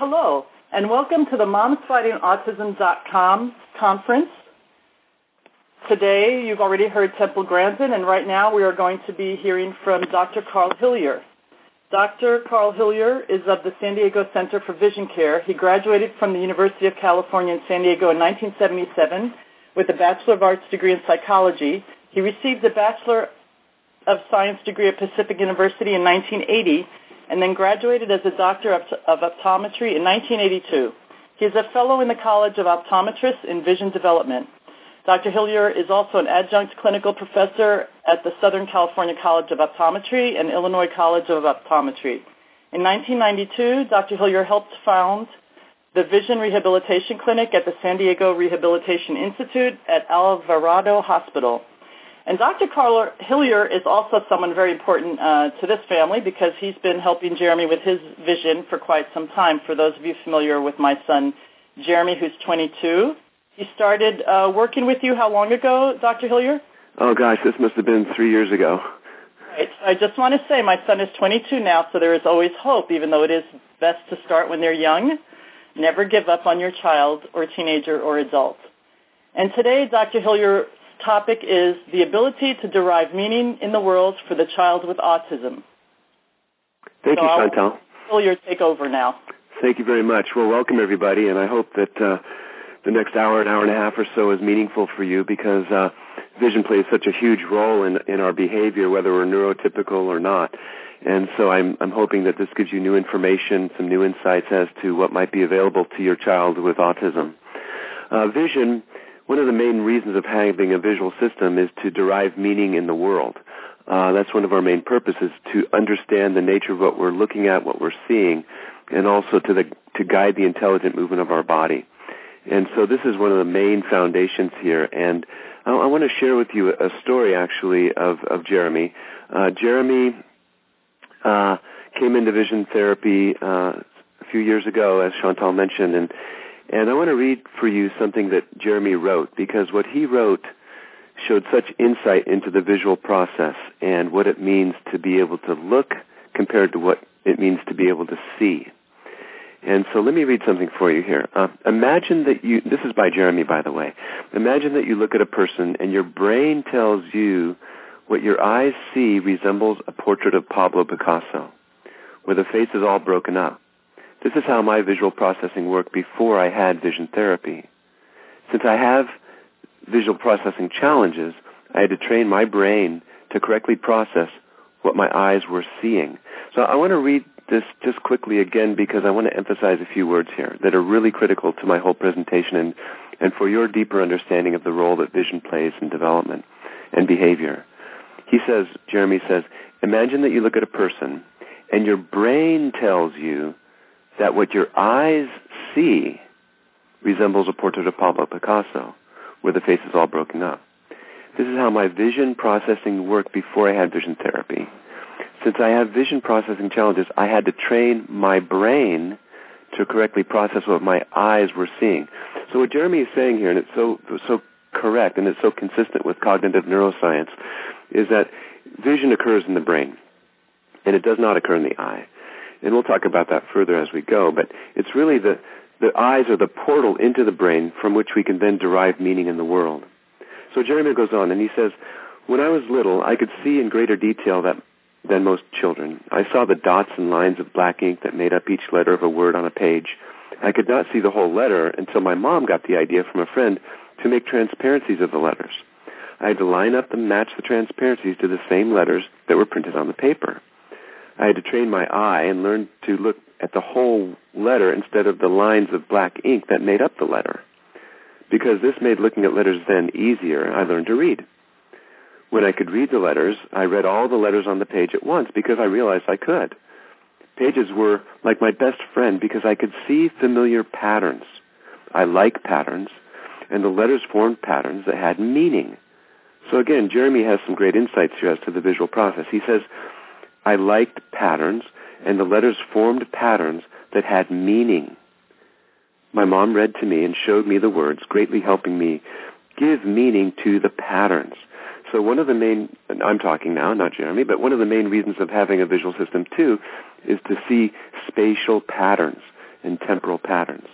hello, and welcome to the MomsFightingAutism.com conference. Today, you've already heard Temple Grandin, and right now we are going to be hearing from Dr. Carl Hillier. Dr. Carl Hillier is of the San Diego Center for Vision Care. He graduated from the University of California in San Diego in 1977 with a Bachelor of Arts degree in psychology. He received a Bachelor of Science degree at Pacific University in 1980 and then graduated as a Doctor of Optometry in 1982. He is a fellow in the College of Optometrists in Vision Development. Dr. Hillier is also an adjunct clinical professor at the Southern California College of Optometry and Illinois College of Optometry. In 1992, Dr. Hillier helped found the Vision Rehabilitation Clinic at the San Diego Rehabilitation Institute at Alvarado Hospital. And Dr. Carl Hillier is also someone very important to this family because he's been helping Jeremy with his vision for quite some time. For those of you familiar with my son, Jeremy, who's 22, he started working with you how long ago, Dr. Hillier? Oh, gosh, this must have been 3 years ago. Right. I just want to say my son is 22 now, so there is always hope, even though it is best to start when they're young. Never give up on your child or teenager or adult. And today, Dr. Hillier's topic is the ability to derive meaning in the world for the child with autism. Thank you, Chantal. Dr. Hillier, take over now. Thank you very much. Well, welcome, everybody, and I hope that the next hour, an hour and a half or so is meaningful for you because vision plays such a huge role in our behavior, whether we're neurotypical or not. And so I'm hoping that this gives you new information, some new insights as to what might be available to your child with autism. Vision, one of the main reasons of having a visual system is to derive meaning in the world. That's one of our main purposes, to understand the nature of what we're looking at, what we're seeing, and also to guide the intelligent movement of our body. And so this is one of the main foundations here. And I want to share with you a story, actually, of Jeremy. Jeremy came into vision therapy a few years ago, as Chantal mentioned, and I want to read for you something that Jeremy wrote, because what he wrote showed such insight into the visual process and what it means to be able to look compared to what it means to be able to see. And so let me read something for you here. Imagine that this is by Jeremy, by the way. Imagine that you look at a person and your brain tells you what your eyes see resembles a portrait of Pablo Picasso, where the face is all broken up. This is how my visual processing worked before I had vision therapy. Since I have visual processing challenges, I had to train my brain to correctly process what my eyes were seeing. So I want to read this just quickly again because I want to emphasize a few words here that are really critical to my whole presentation and for your deeper understanding of the role that vision plays in development and behavior. Jeremy says, imagine that you look at a person and your brain tells you that what your eyes see resembles a portrait of Pablo Picasso, where the face is all broken up. This is how my vision processing worked before I had vision therapy. Since I have vision processing challenges, I had to train my brain to correctly process what my eyes were seeing. So what Jeremy is saying here, and it's so correct and it's so consistent with cognitive neuroscience, is that vision occurs in the brain, and it does not occur in the eye. And we'll talk about that further as we go, but it's really the eyes are the portal into the brain from which we can then derive meaning in the world. So Jeremy goes on, and he says, when I was little, I could see in greater detail than most children. I saw the dots and lines of black ink that made up each letter of a word on a page. I could not see the whole letter until my mom got the idea from a friend to make transparencies of the letters. I had to line up and match the transparencies to the same letters that were printed on the paper. I had to train my eye and learn to look at the whole letter instead of the lines of black ink that made up the letter. Because this made looking at letters then easier, I learned to read. When I could read the letters, I read all the letters on the page at once because I realized I could. Pages were like my best friend because I could see familiar patterns. I like patterns, and the letters formed patterns that had meaning. So again, Jeremy has some great insights here as to the visual process. He says, I liked patterns, and the letters formed patterns that had meaning. My mom read to me and showed me the words, greatly helping me give meaning to the patterns. So one of the main, I'm talking now, not Jeremy, but one of the main reasons of having a visual system too is to see spatial patterns and temporal patterns.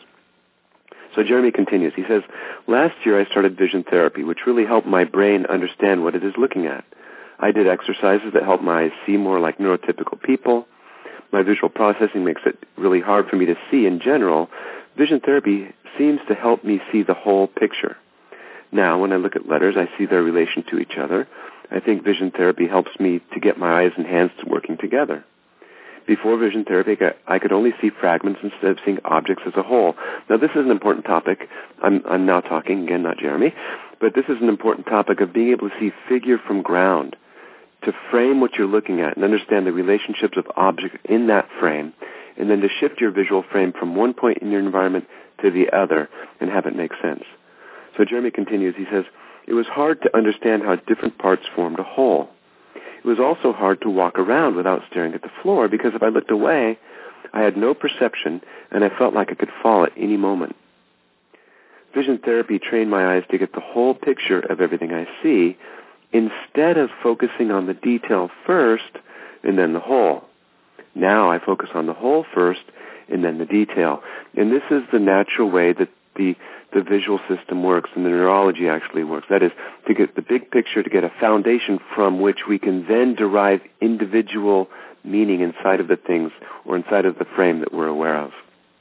So Jeremy continues. He says, last year I started vision therapy, which really helped my brain understand what it is looking at. I did exercises that help my eyes see more like neurotypical people. My visual processing makes it really hard for me to see in general. Vision therapy seems to help me see the whole picture. Now, when I look at letters, I see their relation to each other. I think vision therapy helps me to get my eyes and hands to working together. Before vision therapy, I could only see fragments instead of seeing objects as a whole. Now, this is an important topic. I'm now talking, again, not Jeremy, but this is an important topic of being able to see figure from ground, to frame what you're looking at and understand the relationships of objects in that frame, and then to shift your visual frame from one point in your environment to the other and have it make sense. So Jeremy continues. He says, it was hard to understand how different parts formed a whole. It was also hard to walk around without staring at the floor because if I looked away, I had no perception and I felt like I could fall at any moment. Vision therapy trained my eyes to get the whole picture of everything I see instead of focusing on the detail first and then the whole. Now I focus on the whole first and then the detail. And this is the natural way that the visual system works and the neurology actually works. That is, to get the big picture, to get a foundation from which we can then derive individual meaning inside of the things or inside of the frame that we're aware of.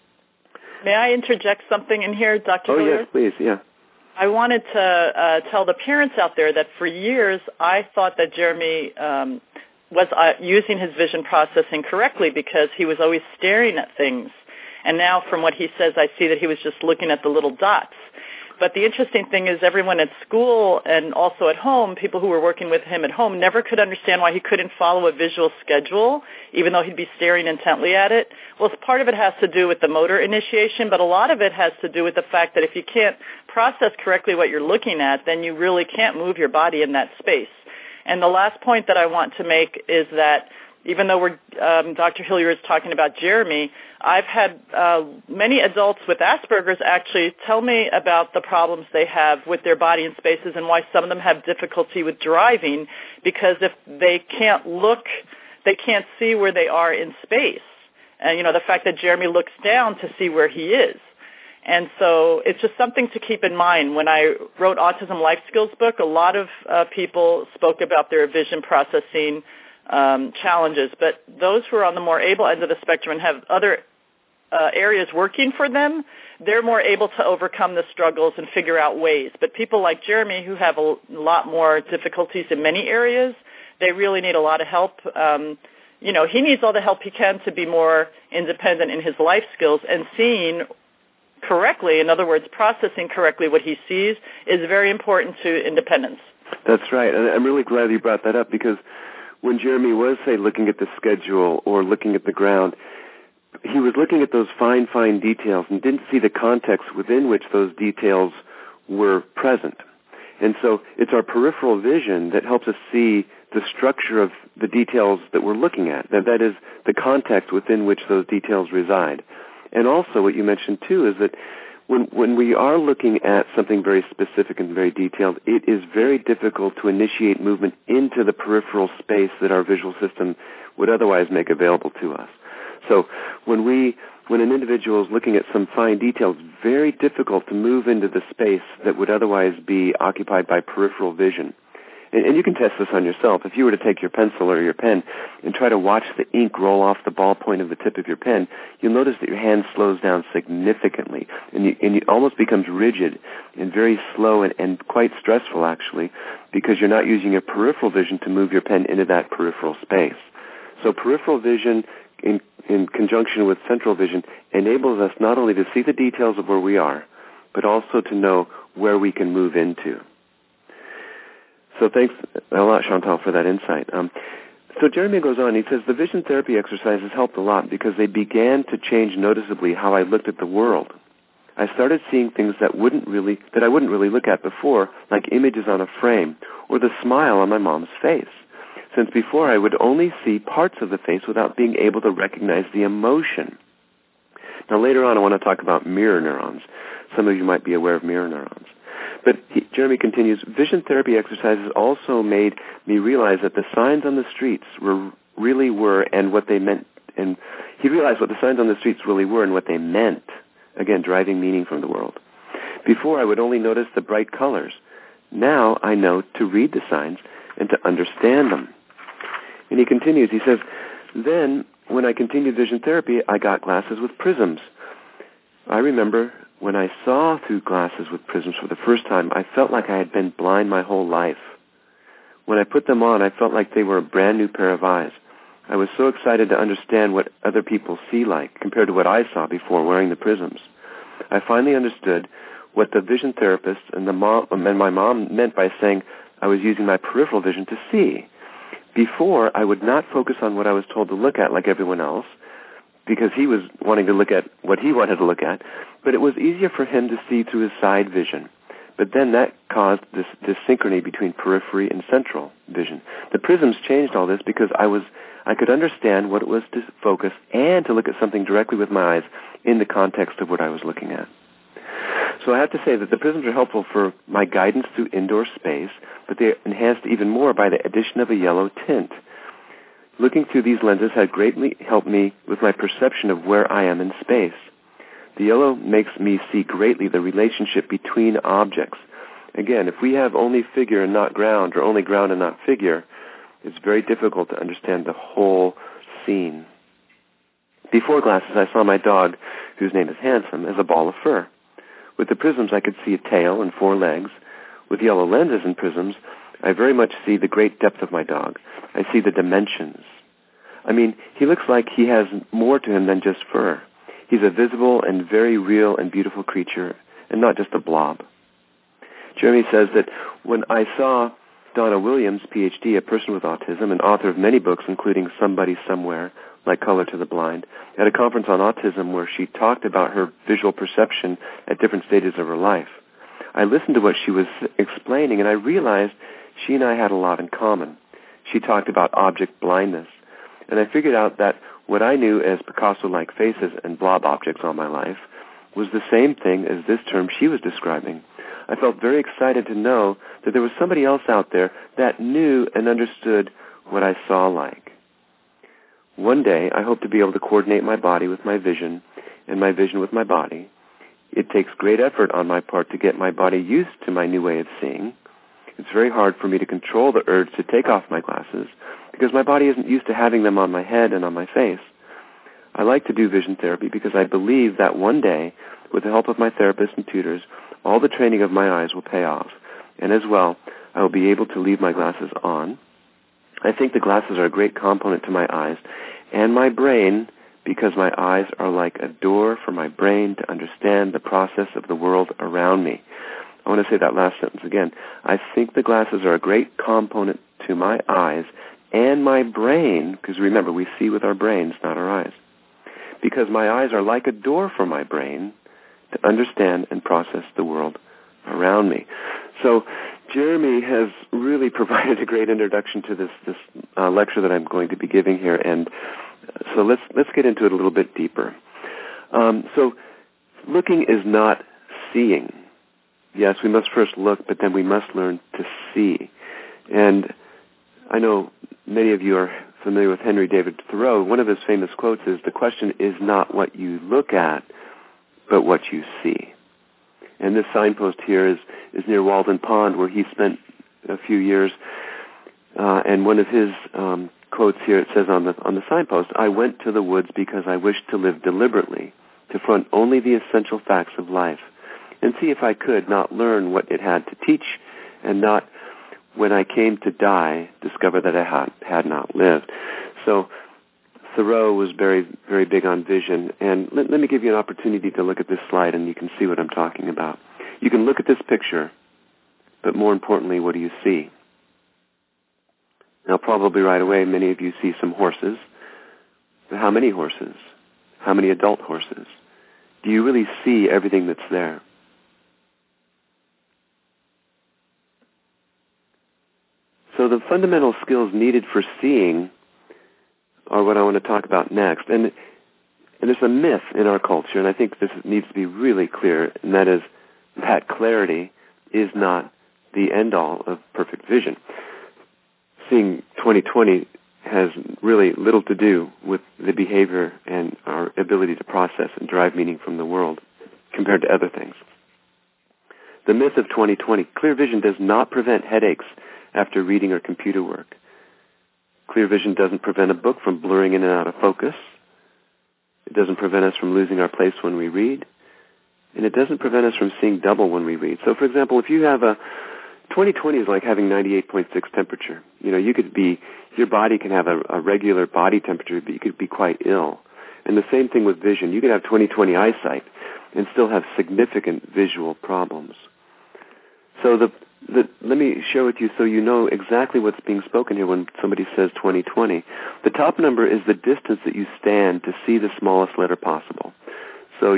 May I interject something in here, Dr. Hillier? Oh, yes, please, yeah. I wanted to tell the parents out there that for years I thought that Jeremy was using his vision processing correctly because he was always staring at things. And now from what he says, I see that he was just looking at the little dots. But the interesting thing is everyone at school and also at home, people who were working with him at home, never could understand why he couldn't follow a visual schedule, even though he'd be staring intently at it. Well, part of it has to do with the motor initiation, but a lot of it has to do with the fact that if you can't process correctly what you're looking at, then you really can't move your body in that space. And the last point that I want to make is that even though Dr. Hillier is talking about Jeremy, I've had many adults with Asperger's actually tell me about the problems they have with their body in spaces and why some of them have difficulty with driving because if they can't look, they can't see where they are in space. And, the fact that Jeremy looks down to see where he is. And so it's just something to keep in mind. When I wrote Autism Life Skills book, a lot of people spoke about their vision processing challenges, but those who are on the more able end of the spectrum and have other areas working for them, they're more able to overcome the struggles and figure out ways. But people like Jeremy, who have a lot more difficulties in many areas, they really need a lot of help. He needs all the help he can to be more independent in his life skills, and seeing correctly, in other words, processing correctly what he sees is very important to independence. That's right, and I'm really glad you brought that up because when Jeremy was, say, looking at the schedule or looking at the ground, he was looking at those fine details and didn't see the context within which those details were present. And so it's our peripheral vision that helps us see the structure of the details that we're looking at. That is the context within which those details reside. And also what you mentioned, too, is that when we are looking at something very specific and very detailed, it is very difficult to initiate movement into the peripheral space that our visual system would otherwise make available to us. So when an individual is looking at some fine details, it's very difficult to move into the space that would otherwise be occupied by peripheral vision. And you can test this on yourself. If you were to take your pencil or your pen and try to watch the ink roll off the ballpoint of the tip of your pen, you'll notice that your hand slows down significantly, and it almost becomes rigid and very slow and quite stressful, actually, because you're not using your peripheral vision to move your pen into that peripheral space. So peripheral vision in conjunction with central vision enables us not only to see the details of where we are, but also to know where we can move into. So thanks a lot, Chantal, for that insight. So Jeremy goes on. He says, the vision therapy exercises helped a lot because they began to change noticeably how I looked at the world. I started seeing things that I wouldn't really look at before, like images on a frame or the smile on my mom's face. Since before I would only see parts of the face without being able to recognize the emotion. Now later on I want to talk about mirror neurons. Some of you might be aware of mirror neurons. But Jeremy continues, vision therapy exercises also made me realize that the signs on the streets really were and what they meant And he realized what the signs on the streets really were and what they meant. Again, driving meaning from the world. Before, I would only notice the bright colors. Now I know to read the signs and to understand them. And he continues, he says, then when I continued vision therapy, I got glasses with prisms. I remember when I saw through glasses with prisms for the first time, I felt like I had been blind my whole life. When I put them on, I felt like they were a brand new pair of eyes. I was so excited to understand what other people see like compared to what I saw before wearing the prisms. I finally understood what the vision therapist and my mom meant by saying I was using my peripheral vision to see. Before, I would not focus on what I was told to look at like everyone else because he was wanting to look at what he wanted to look at, but it was easier for him to see through his side vision. But then that caused this synchrony between periphery and central vision. The prisms changed all this because I could understand what it was to focus and to look at something directly with my eyes in the context of what I was looking at. So I have to say that the prisms are helpful for my guidance through indoor space, but they're enhanced even more by the addition of a yellow tint. Looking through these lenses has greatly helped me with my perception of where I am in space. The yellow makes me see greatly the relationship between objects. Again, if we have only figure and not ground, or only ground and not figure, it's very difficult to understand the whole scene. Before glasses, I saw my dog, whose name is Handsome, as a ball of fur. With the prisms, I could see a tail and 4 legs. With yellow lenses and prisms, I very much see the great depth of my dog. I see the dimensions. I mean, he looks like he has more to him than just fur. He's a visible and very real and beautiful creature, and not just a blob. Jeremy says that when I saw Donna Williams, Ph.D., a person with autism and author of many books, including Somebody Somewhere, Like Color to the Blind, at a conference on autism where she talked about her visual perception at different stages of her life, I listened to what she was explaining, and I realized she and I had a lot in common. She talked about object blindness, and I figured out that what I knew as Picasso-like faces and blob objects on my life was the same thing as this term she was describing. I felt very excited to know that there was somebody else out there that knew and understood what I saw like. One day, I hope to be able to coordinate my body with my vision and my vision with my body. It takes great effort on my part to get my body used to my new way of seeing. It's very hard for me to control the urge to take off my glasses because my body isn't used to having them on my head and on my face. I like to do vision therapy because I believe that one day, with the help of my therapist and tutors, all the training of my eyes will pay off. And as well, I will be able to leave my glasses on. I think the glasses are a great component to my eyes and my brain because my eyes are like a door for my brain to understand the process of the world around me. I want to say that last sentence again. I think the glasses are a great component to my eyes and my brain, because remember, we see with our brains, not our eyes, because my eyes are like a door for my brain to understand and process the world around me. So Jeremy has really provided a great introduction to this lecture that I'm going to be giving here, and so let's get into it a little bit deeper. So looking is not seeing. Yes, we must first look, but then we must learn to see. And I know many of you are familiar with Henry David Thoreau. One of his famous quotes is, "The question is not what you look at, but what you see." And this signpost here is near Walden Pond, where he spent a few years. And one of his quotes here, it says on the signpost, "I went to the woods because I wished to live deliberately, to front only the essential facts of life, and see if I could not learn what it had to teach, and not, when I came to die, discover that I had not lived." So Thoreau was very, very big on vision. And let me give you an opportunity to look at this slide, and you can see what I'm talking about. You can look at this picture, but more importantly, what do you see? Now, probably right away, many of you see some horses. But how many horses? How many adult horses? Do you really see everything that's there? So the fundamental skills needed for seeing are what I want to talk about next. And there's a myth in our culture, and I think this needs to be really clear, and that is that clarity is not the end-all of perfect vision. Seeing 20/20 has really little to do with the behavior and our ability to process and derive meaning from the world compared to other things. The myth of 20/20. Clear vision does not prevent headaches after reading or computer work. Clear vision doesn't prevent a book from blurring in and out of focus. It doesn't prevent us from losing our place when we read. And it doesn't prevent us from seeing double when we read. So, for example, if you have a 20/20 is like having 98.6 temperature. You could be, your body can have a regular body temperature, but you could be quite ill. And the same thing with vision. You could have 20/20 eyesight and still have significant visual problems. So let me share with you so you know exactly what's being spoken here when somebody says 20/20. The top number is the distance that you stand to see the smallest letter possible. So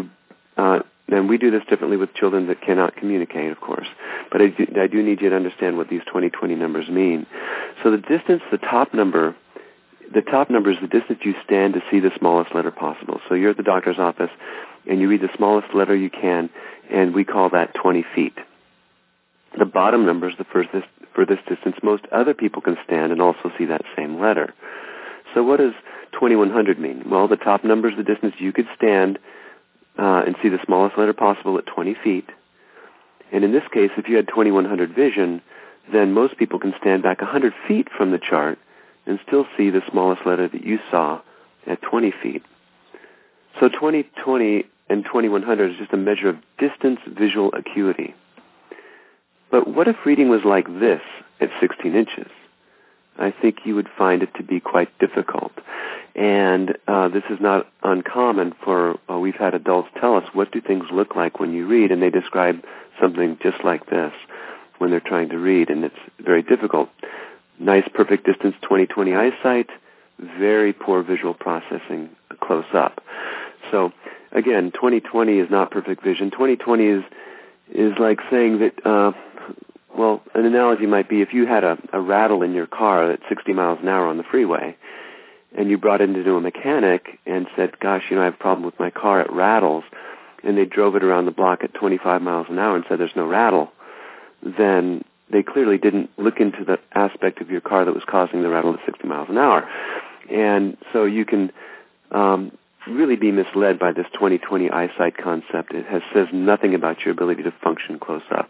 and we do this differently with children that cannot communicate, of course. But I do need you to understand what these 20/20 numbers mean. So the distance, the top number is the distance you stand to see the smallest letter possible. So you're at the doctor's office, and you read the smallest letter you can, and we call that 20 feet. The bottom number is the furthest distance most other people can stand and also see that same letter. So what does 2100 mean? Well, the top number is the distance you could stand and see the smallest letter possible at 20 feet. And in this case, if you had 2100 vision, then most people can stand back 100 feet from the chart and still see the smallest letter that you saw at 20 feet. So 20/20 and 2100 is just a measure of distance visual acuity. But what if reading was like this at 16 inches? I think you would find it to be quite difficult. And this is not uncommon for, we've had adults tell us, what do things look like when you read? And they describe something just like this when they're trying to read, and it's very difficult. Nice, perfect distance, 20/20 eyesight, very poor visual processing close up. So, again, 20/20 is not perfect vision. 20/20 is like saying that, an analogy might be if you had a rattle in your car at 60 miles an hour on the freeway, and you brought it into a mechanic and said, gosh, I have a problem with my car, it rattles, and they drove it around the block at 25 miles an hour and said there's no rattle, then they clearly didn't look into the aspect of your car that was causing the rattle at 60 miles an hour. And so you can really be misled by this 20/20 eyesight concept. It says nothing about your ability to function close up.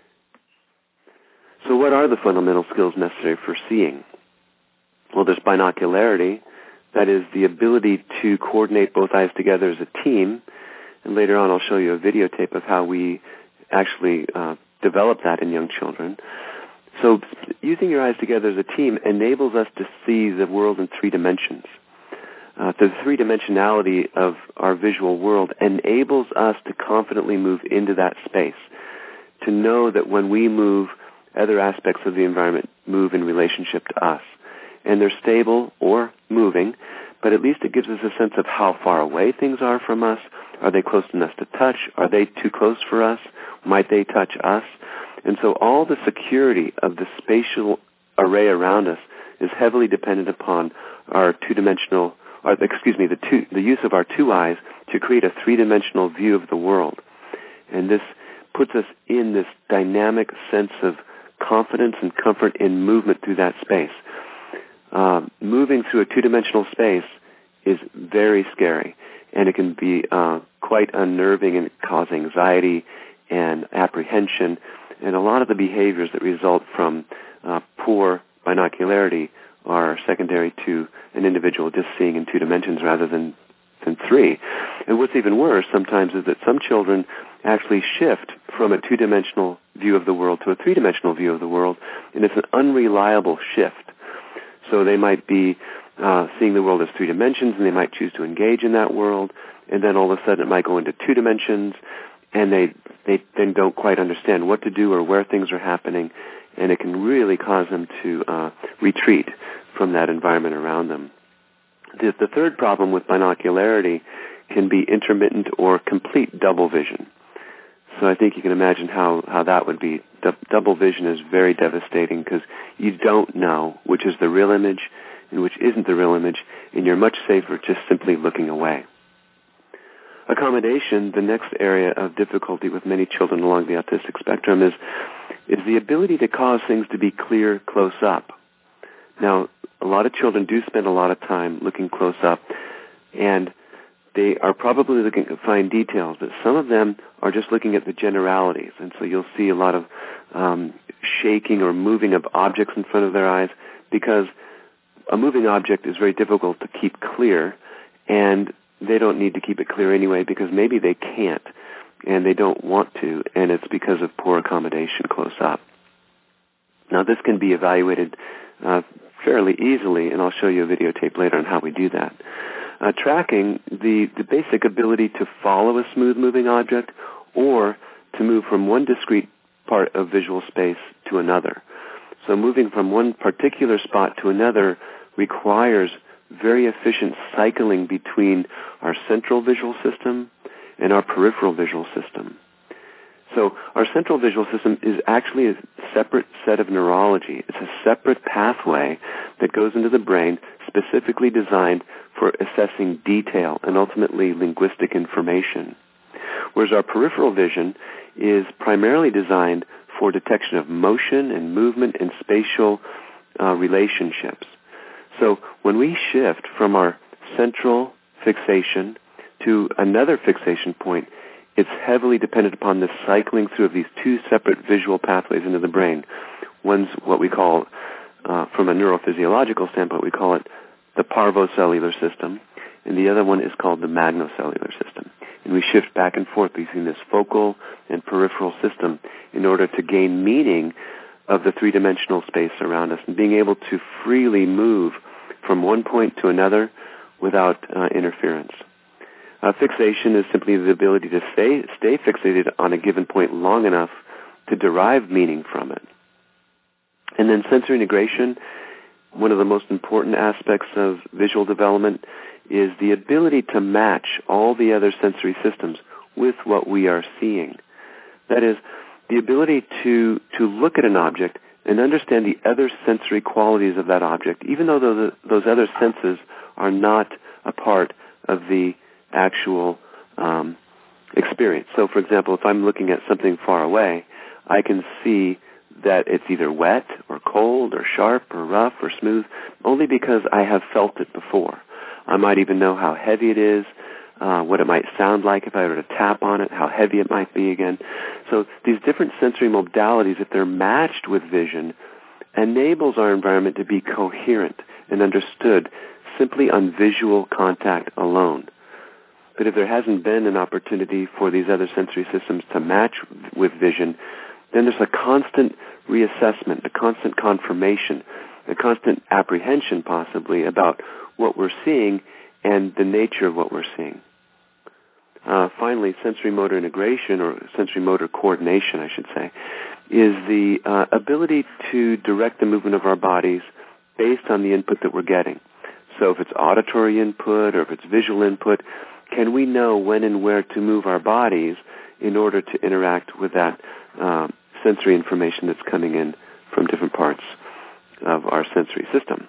So what are the fundamental skills necessary for seeing? Well, there's binocularity. That is the ability to coordinate both eyes together as a team. And later on I'll show you a videotape of how we actually develop that in young children. So using your eyes together as a team enables us to see the world in 3 dimensions. The three-dimensionality of our visual world enables us to confidently move into that space, to know that when we move, other aspects of the environment move in relationship to us. And they're stable or moving, but at least it gives us a sense of how far away things are from us. Are they close enough to touch? Are they too close for us? Might they touch us? And so all the security of the spatial array around us is heavily dependent upon our the use of our 2 eyes to create a 3-dimensional view of the world. And this puts us in this dynamic sense of confidence and comfort in movement through that space. Moving through a 2-dimensional space is very scary, and it can be quite unnerving and cause anxiety and apprehension, and a lot of the behaviors that result from poor binocularity are secondary to an individual just seeing in 2 dimensions rather than 3. And what's even worse sometimes is that some children actually shift from a 2-dimensional view of the world to a 3-dimensional view of the world, and it's an unreliable shift. So they might be seeing the world as 3 dimensions, and they might choose to engage in that world, and then all of a sudden it might go into 2 dimensions, and they then don't quite understand what to do or where things are happening, and it can really cause them to retreat from that environment around them. The third problem with binocularity can be intermittent or complete double vision. So I think you can imagine how that would be. Double vision is very devastating because you don't know which is the real image and which isn't the real image, and you're much safer just simply looking away. Accommodation, the next area of difficulty with many children along the autistic spectrum, is the ability to cause things to be clear close up. Now, a lot of children do spend a lot of time looking close up, and they are probably looking to find details, but some of them are just looking at the generalities, and so you'll see a lot of shaking or moving of objects in front of their eyes, because a moving object is very difficult to keep clear, and they don't need to keep it clear anyway because maybe they can't and they don't want to, and it's because of poor accommodation close up. Now, this can be evaluated fairly easily, and I'll show you a videotape later on how we do that. Tracking, the basic ability to follow a smooth-moving object or to move from one discrete part of visual space to another. So moving from one particular spot to another requires very efficient cycling between our central visual system and our peripheral visual system. So our central visual system is actually a separate set of neurology. It's a separate pathway that goes into the brain specifically designed for assessing detail and ultimately linguistic information. Whereas our peripheral vision is primarily designed for detection of motion and movement and spatial relationships. So when we shift from our central fixation to another fixation point, it's heavily dependent upon the cycling through of these two separate visual pathways into the brain. One's what we call, from a neurophysiological standpoint, we call it the parvocellular system, and the other one is called the magnocellular system. And we shift back and forth between this focal and peripheral system in order to gain meaning of the three-dimensional space around us and being able to freely move from one point to another without interference. Fixation is simply the ability to stay fixated on a given point long enough to derive meaning from it. And then sensory integration, one of the most important aspects of visual development, is the ability to match all the other sensory systems with what we are seeing. That is, the ability to look at an object and understand the other sensory qualities of that object, even though those other senses are not a part of the actual experience. So, for example, if I'm looking at something far away, I can see that it's either wet or cold or sharp or rough or smooth only because I have felt it before. I might even know how heavy it is, what it might sound like if I were to tap on it, how heavy it might be again. So these different sensory modalities, if they're matched with vision, enables our environment to be coherent and understood simply on visual contact alone. But if there hasn't been an opportunity for these other sensory systems to match with vision, then there's a constant reassessment, a constant confirmation, a constant apprehension possibly about what we're seeing and the nature of what we're seeing. Finally, sensory motor integration, or sensory motor coordination, I should say, is the ability to direct the movement of our bodies based on the input that we're getting. So if it's auditory input or if it's visual input, can we know when and where to move our bodies in order to interact with that sensory information that's coming in from different parts of our sensory system?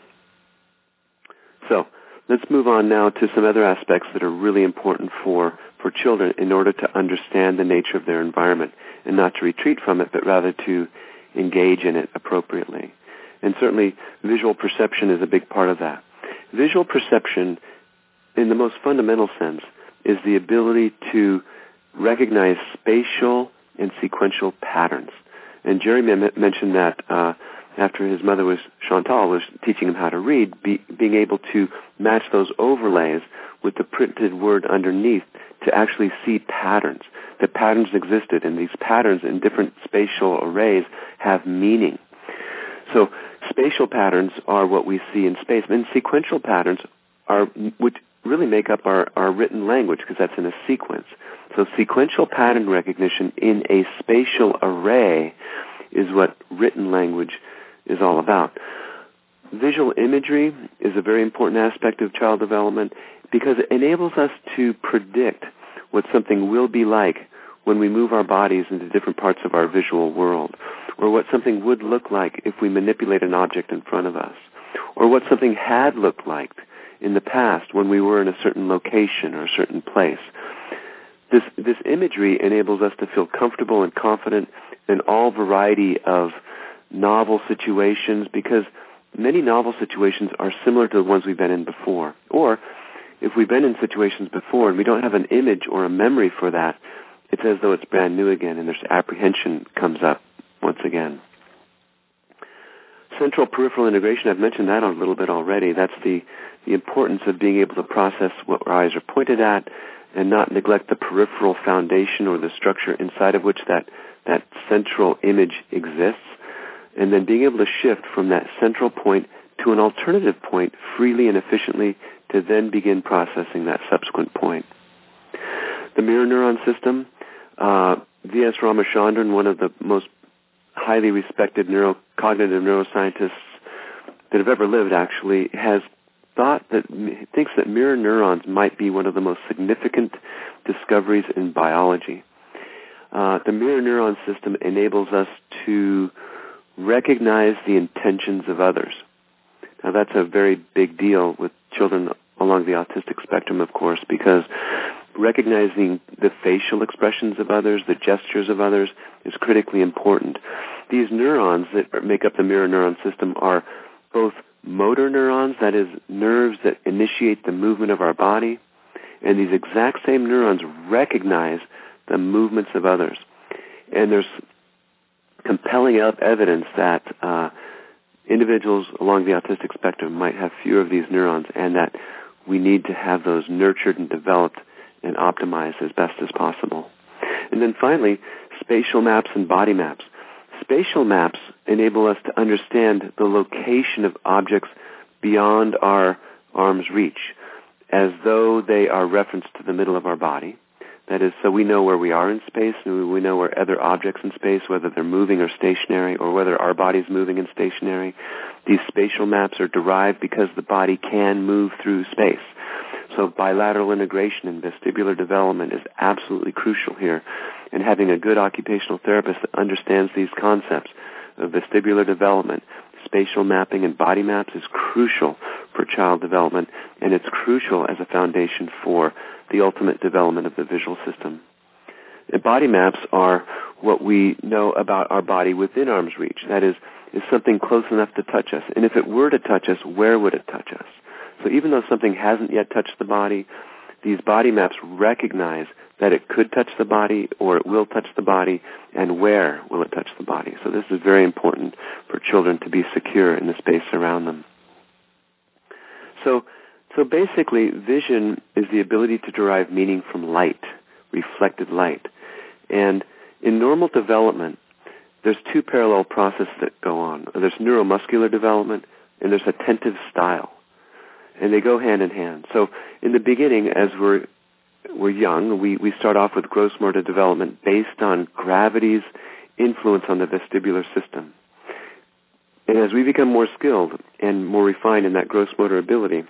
So let's move on now to some other aspects that are really important for children in order to understand the nature of their environment and not to retreat from it, but rather to engage in it appropriately. And certainly visual perception is a big part of that. Visual perception, in the most fundamental sense, is the ability to recognize spatial and sequential patterns. And Jerry mentioned that after his mother Chantal was teaching him how to read, being able to match those overlays with the printed word underneath to actually see patterns, that patterns existed, and these patterns in different spatial arrays have meaning. So spatial patterns are what we see in space, and sequential patterns are which really make up our written language, because that's in a sequence. So sequential pattern recognition in a spatial array is what written language is all about. Visual imagery is a very important aspect of child development because it enables us to predict what something will be like when we move our bodies into different parts of our visual world, or what something would look like if we manipulate an object in front of us, or what something had looked like in the past when we were in a certain location or a certain place. This imagery enables us to feel comfortable and confident in all variety of novel situations because many novel situations are similar to the ones we've been in before. Or if we've been in situations before and we don't have an image or a memory for that, it's as though it's brand new again, and there's apprehension comes up once again. Central peripheral integration, I've mentioned that a little bit already. That's the importance of being able to process what our eyes are pointed at and not neglect the peripheral foundation or the structure inside of which that central image exists, and then being able to shift from that central point to an alternative point freely and efficiently to then begin processing that subsequent point. The mirror neuron system, V.S. Ramachandran, one of the most highly respected cognitive neuroscientists that have ever lived, actually, thinks that mirror neurons might be one of the most significant discoveries in biology. The mirror neuron system enables us to recognize the intentions of others. Now, that's a very big deal with children along the autistic spectrum, of course, because recognizing the facial expressions of others, the gestures of others, is critically important. These neurons that make up the mirror neuron system are both motor neurons, that is, nerves that initiate the movement of our body, and these exact same neurons recognize the movements of others. And there's compelling evidence that individuals along the autistic spectrum might have fewer of these neurons, and that we need to have those nurtured and developed and optimized as best as possible. And then finally, spatial maps and body maps. Spatial maps enable us to understand the location of objects beyond our arm's reach, as though they are referenced to the middle of our body. That is, so we know where we are in space, and we know where other objects in space, whether they're moving or stationary, or whether our body's moving and stationary. These spatial maps are derived because the body can move through space. So bilateral integration and vestibular development is absolutely crucial here. And having a good occupational therapist that understands these concepts of vestibular development, spatial mapping, and body maps is crucial for child development, and it's crucial as a foundation for the ultimate development of the visual system. And body maps are what we know about our body within arm's reach. That is something close enough to touch us. And if it were to touch us, where would it touch us? So even though something hasn't yet touched the body, these body maps recognize that it could touch the body or it will touch the body, and where will it touch the body. So this is very important for children to be secure in the space around them. So basically, vision is the ability to derive meaning from light, reflected light. And in normal development, there's two parallel processes that go on. There's neuromuscular development and there's attentive style. And they go hand in hand. So in the beginning, as we're young, we start off with gross motor development based on gravity's influence on the vestibular system. And as we become more skilled and more refined in that gross motor ability,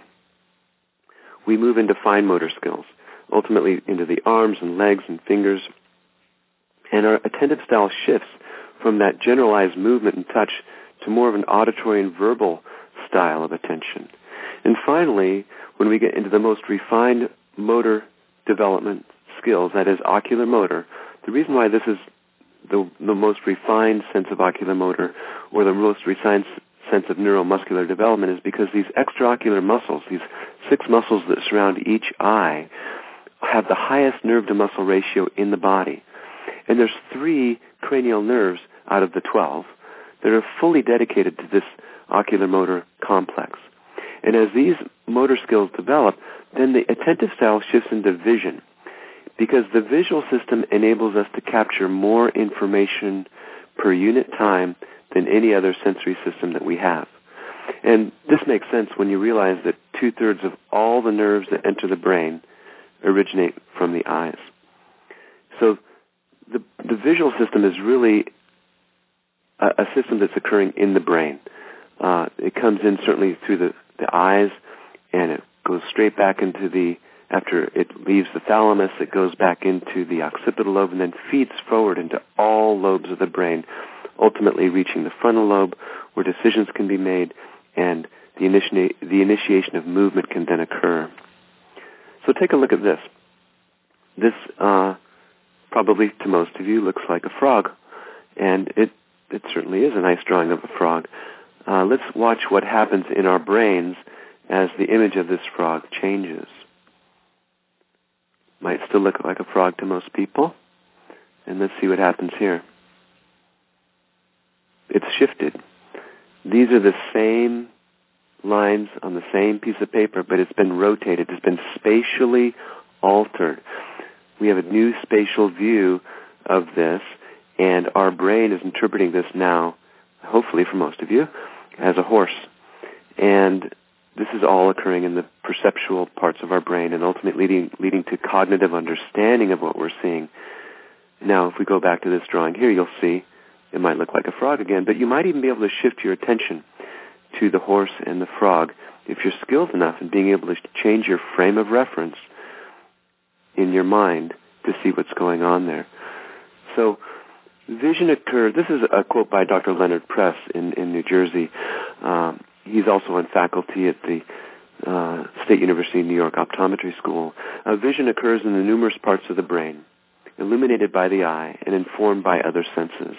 we move into fine motor skills, ultimately into the arms and legs and fingers. And our attentive style shifts from that generalized movement and touch to more of an auditory and verbal style of attention. And finally, when we get into the most refined motor development skills, that is ocular motor, the reason why this is the most refined sense of ocular motor or the most refined sense of neuromuscular development is because these extraocular muscles, these 6 muscles that surround each eye, have the highest nerve-to-muscle ratio in the body. And there's 3 cranial nerves out of the 12 that are fully dedicated to this ocular motor complex. And as these motor skills develop, then the attentive style shifts into vision, because the visual system enables us to capture more information per unit time than any other sensory system that we have. And this makes sense when you realize that 2/3 of all the nerves that enter the brain originate from the eyes. So the visual system is really a system that's occurring in the brain. It comes in certainly through the eyes, and it goes straight back into after it leaves the thalamus, it goes back into the occipital lobe and then feeds forward into all lobes of the brain, ultimately reaching the frontal lobe where decisions can be made and the initiation of movement can then occur. So take a look at this. This probably to most of you looks like a frog, and it certainly is a nice drawing of a frog. let's watch what happens in our brains as the image of this frog changes. Might still look like a frog to most people. And let's see what happens here. It's shifted. These are the same lines on the same piece of paper, but it's been rotated. It's been spatially altered. We have a new spatial view of this, and our brain is interpreting this now, hopefully for most of you, as a horse. And this is all occurring in the perceptual parts of our brain and ultimately leading to cognitive understanding of what we're seeing. Now, if we go back to this drawing here, you'll see it might look like a frog again, but you might even be able to shift your attention to the horse and the frog if you're skilled enough in being able to change your frame of reference in your mind to see what's going on there. So vision occurs. This is a quote by Dr. Leonard Press in New Jersey. He's also on faculty at the State University of New York Optometry School. Vision occurs in the numerous parts of the brain, illuminated by the eye and informed by other senses.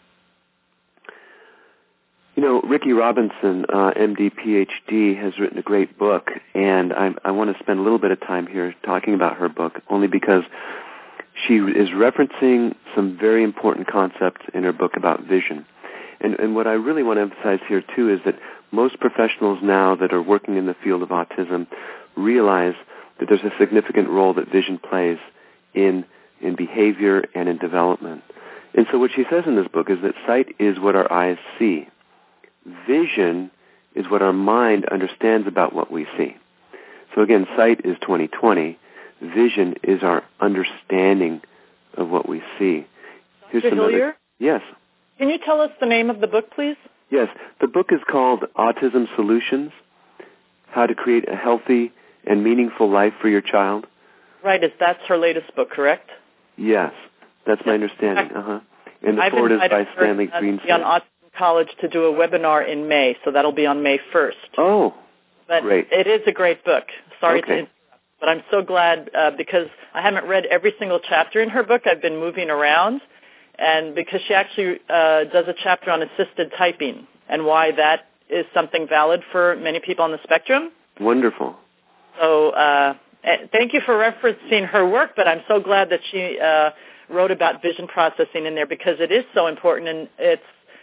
You know, Ricky Robinson, MD, PhD, has written a great book, and I want to spend a little bit of time here talking about her book, only because she is referencing some very important concepts in her book about vision. And what I really want to emphasize here, too, is that most professionals now that are working in the field of autism realize that there's a significant role that vision plays in behavior and in development. And so what she says in this book is that sight is what our eyes see. Vision is what our mind understands about what we see. So again, sight is 20/20. Vision is our understanding of what we see. Dr. Hillier? Yes. Can you tell us the name of the book, please? Yes. The book is called Autism Solutions: How to Create a Healthy and Meaningful Life for Your Child. Right. That's her latest book, correct? Yes. That's my understanding. And the forward is by Stanley Greenstein. On Autism College to do a webinar in May, so that'll be on May 1st. Oh, but great. It is a great book. Sorry to interrupt, Okay. but I'm so glad because I haven't read every single chapter in her book. I've been moving around, and because she actually does a chapter on assisted typing and why that is something valid for many people on the spectrum. Wonderful. So thank you for referencing her work, but I'm so glad that she wrote about vision processing in there because it is so important, and it's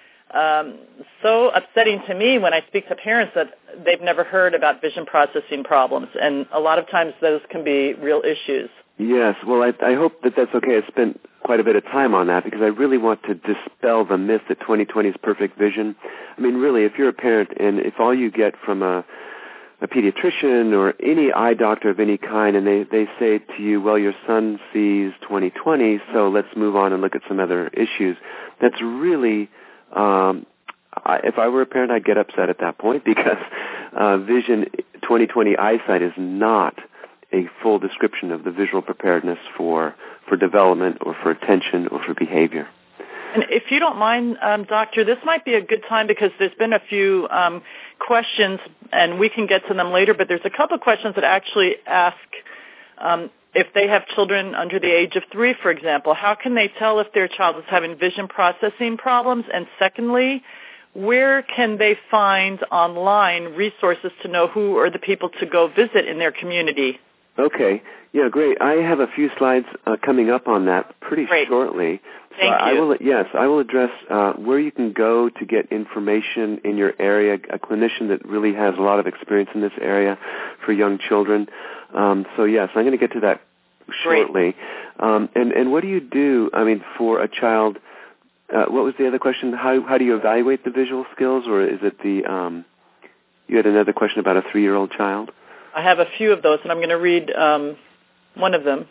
so upsetting to me when I speak to parents that they've never heard about vision processing problems, and a lot of times those can be real issues. Yes, well, I hope that that's okay. I spent quite a bit of time on that because I really want to dispel the myth that 20/20 is perfect vision. I mean, really, if you're a parent and if all you get from a pediatrician or any eye doctor of any kind, and they say to you, well, your son sees 20/20, so let's move on and look at some other issues, that's really... if I were a parent, I'd get upset at that point because vision 20/20 eyesight is not a full description of the visual preparedness for development or for attention or for behavior. And if you don't mind, Doctor, this might be a good time because there's been a few questions, and we can get to them later, but there's a couple of questions that actually ask if they have children under the age of 3, for example, how can they tell if their child is having vision processing problems? And secondly, where can they find online resources to know who are the people to go visit in their community? Okay. Yeah, great. I have a few slides coming up on that pretty shortly. So Thank you. I will address where you can go to get information in your area, a clinician that really has a lot of experience in this area for young children. So yes, I'm going to get to that shortly. And what do you do, for a child, what was the other question? How do you evaluate the visual skills, or is it you had another question about a 3-year-old child? I have a few of those, and I'm going to read one of them.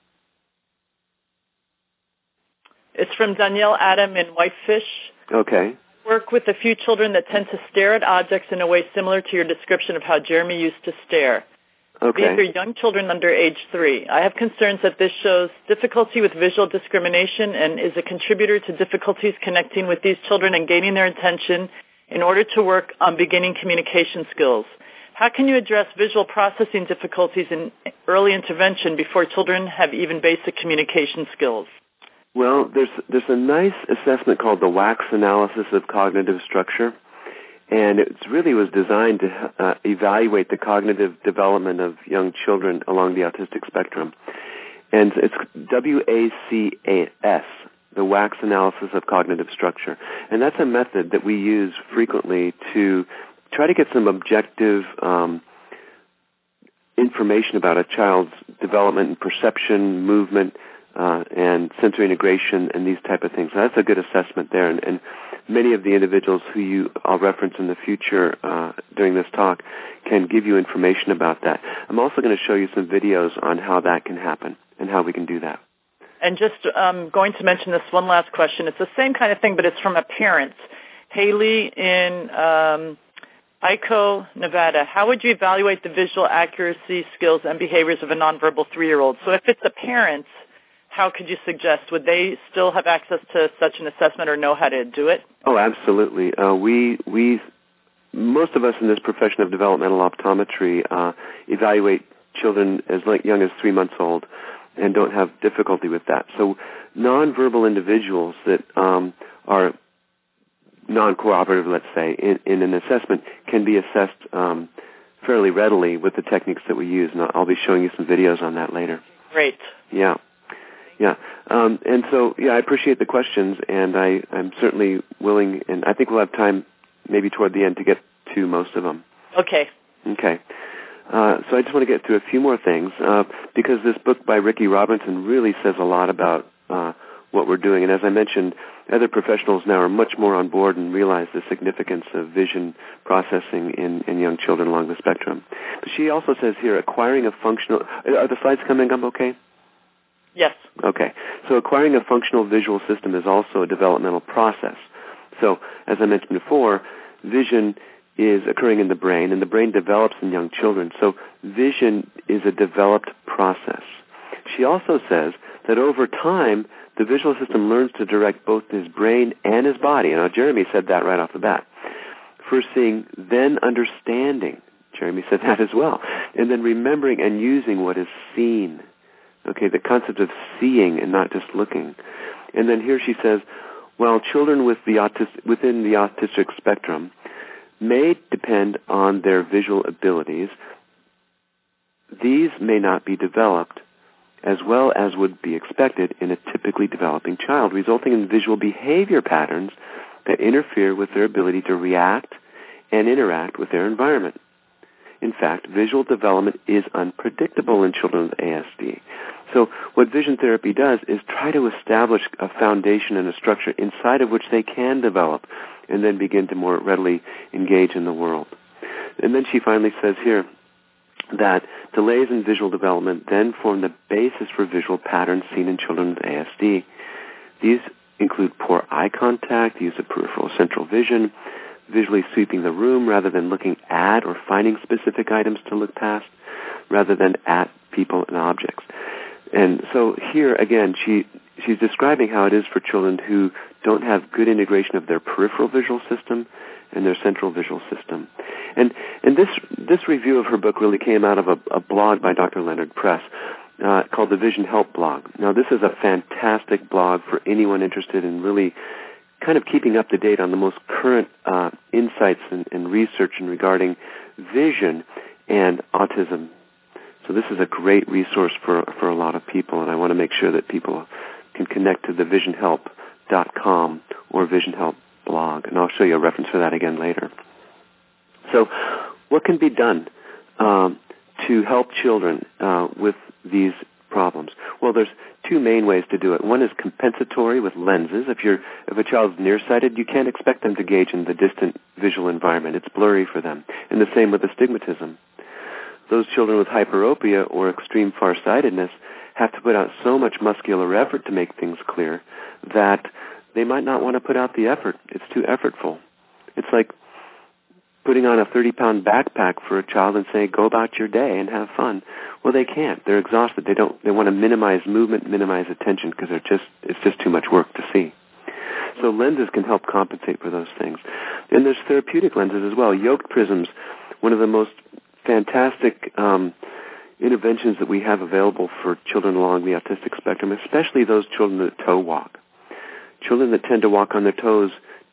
It's from Danielle Adam in Whitefish. Okay. Work with a few children that tend to stare at objects in a way similar to your description of how Jeremy used to stare. Okay. These are young children under age 3. I have concerns that this shows difficulty with visual discrimination and is a contributor to difficulties connecting with these children and gaining their attention in order to work on beginning communication skills. How can you address visual processing difficulties in early intervention before children have even basic communication skills? Well, there's a nice assessment called the WACS analysis of cognitive structure, And it really was designed to evaluate the cognitive development of young children along the autistic spectrum. And it's WACS, the WACS analysis of cognitive structure. And that's a method that we use frequently to try to get some objective information about a child's development and perception, movement, and sensory integration, and these type of things. So that's a good assessment there. And many of the individuals who I'll reference in the future during this talk can give you information about that. I'm also going to show you some videos on how that can happen and how we can do that. And just going to mention this one last question. It's the same kind of thing, but it's from a parent. Haley in Ico, Nevada. How would you evaluate the visual accuracy, skills, and behaviors of a nonverbal 3-year-old? So if it's a parent, how could you suggest? Would they still have access to such an assessment or know how to do it? Oh, absolutely. Most of us in this profession of developmental optometry evaluate children as young as 3 months old and don't have difficulty with that. So nonverbal individuals that are non-cooperative, let's say, in an assessment can be assessed fairly readily with the techniques that we use, and I'll be showing you some videos on that later. Great. Yeah. And so, I appreciate the questions, and I'm certainly willing, and I think we'll have time maybe toward the end to get to most of them. Okay. So I just want to get through a few more things, because this book by Ricky Robinson really says a lot about what we're doing. And as I mentioned, other professionals now are much more on board and realize the significance of vision processing in young children along the spectrum. But she also says here, acquiring a functional... Are the slides coming up okay? Yes. Okay. So acquiring a functional visual system is also a developmental process. So, as I mentioned before, vision is occurring in the brain, and the brain develops in young children. So vision is a developed process. She also says that over time, the visual system learns to direct both his brain and his body. Now, Jeremy said that right off the bat. First seeing, then understanding. Jeremy said that as well. And then remembering and using what is seen. Okay, the concept of seeing and not just looking. And then here she says, while children within the autistic spectrum may depend on their visual abilities, these may not be developed as well as would be expected in a typically developing child, resulting in visual behavior patterns that interfere with their ability to react and interact with their environment. In fact, visual development is unpredictable in children with ASD. So what vision therapy does is try to establish a foundation and a structure inside of which they can develop and then begin to more readily engage in the world. And then she finally says here that delays in visual development then form the basis for visual patterns seen in children with ASD. These include poor eye contact, use of peripheral central vision, visually sweeping the room rather than looking at or finding specific items to look past, rather than at people and objects. And so here, again, she's describing how it is for children who don't have good integration of their peripheral visual system and their central visual system. And this review of her book really came out of a blog by Dr. Leonard Press called the Vision Help blog. Now, this is a fantastic blog for anyone interested in really kind of keeping up to date on the most current insights and research regarding vision and autism. So this is a great resource for a lot of people, and I want to make sure that people can connect to the visionhelp.com or Vision Help blog, and I'll show you a reference for that again later. So what can be done to help children with these problems? Well, there's two main ways to do it. One is compensatory with lenses. If a child's nearsighted, you can't expect them to gauge in the distant visual environment. It's blurry for them. And the same with astigmatism. Those children with hyperopia or extreme farsightedness have to put out so much muscular effort to make things clear that they might not want to put out the effort. It's too effortful. It's like putting on a 30-pound backpack for a child and saying, go about your day and have fun. Well, they can't. They're exhausted. They want to minimize movement, minimize attention because it's just too much work to see. So lenses can help compensate for those things. And there's therapeutic lenses as well. Yoked prisms, one of the most fantastic interventions that we have available for children along the autistic spectrum, especially those children that toe walk. Children that tend to walk on their toes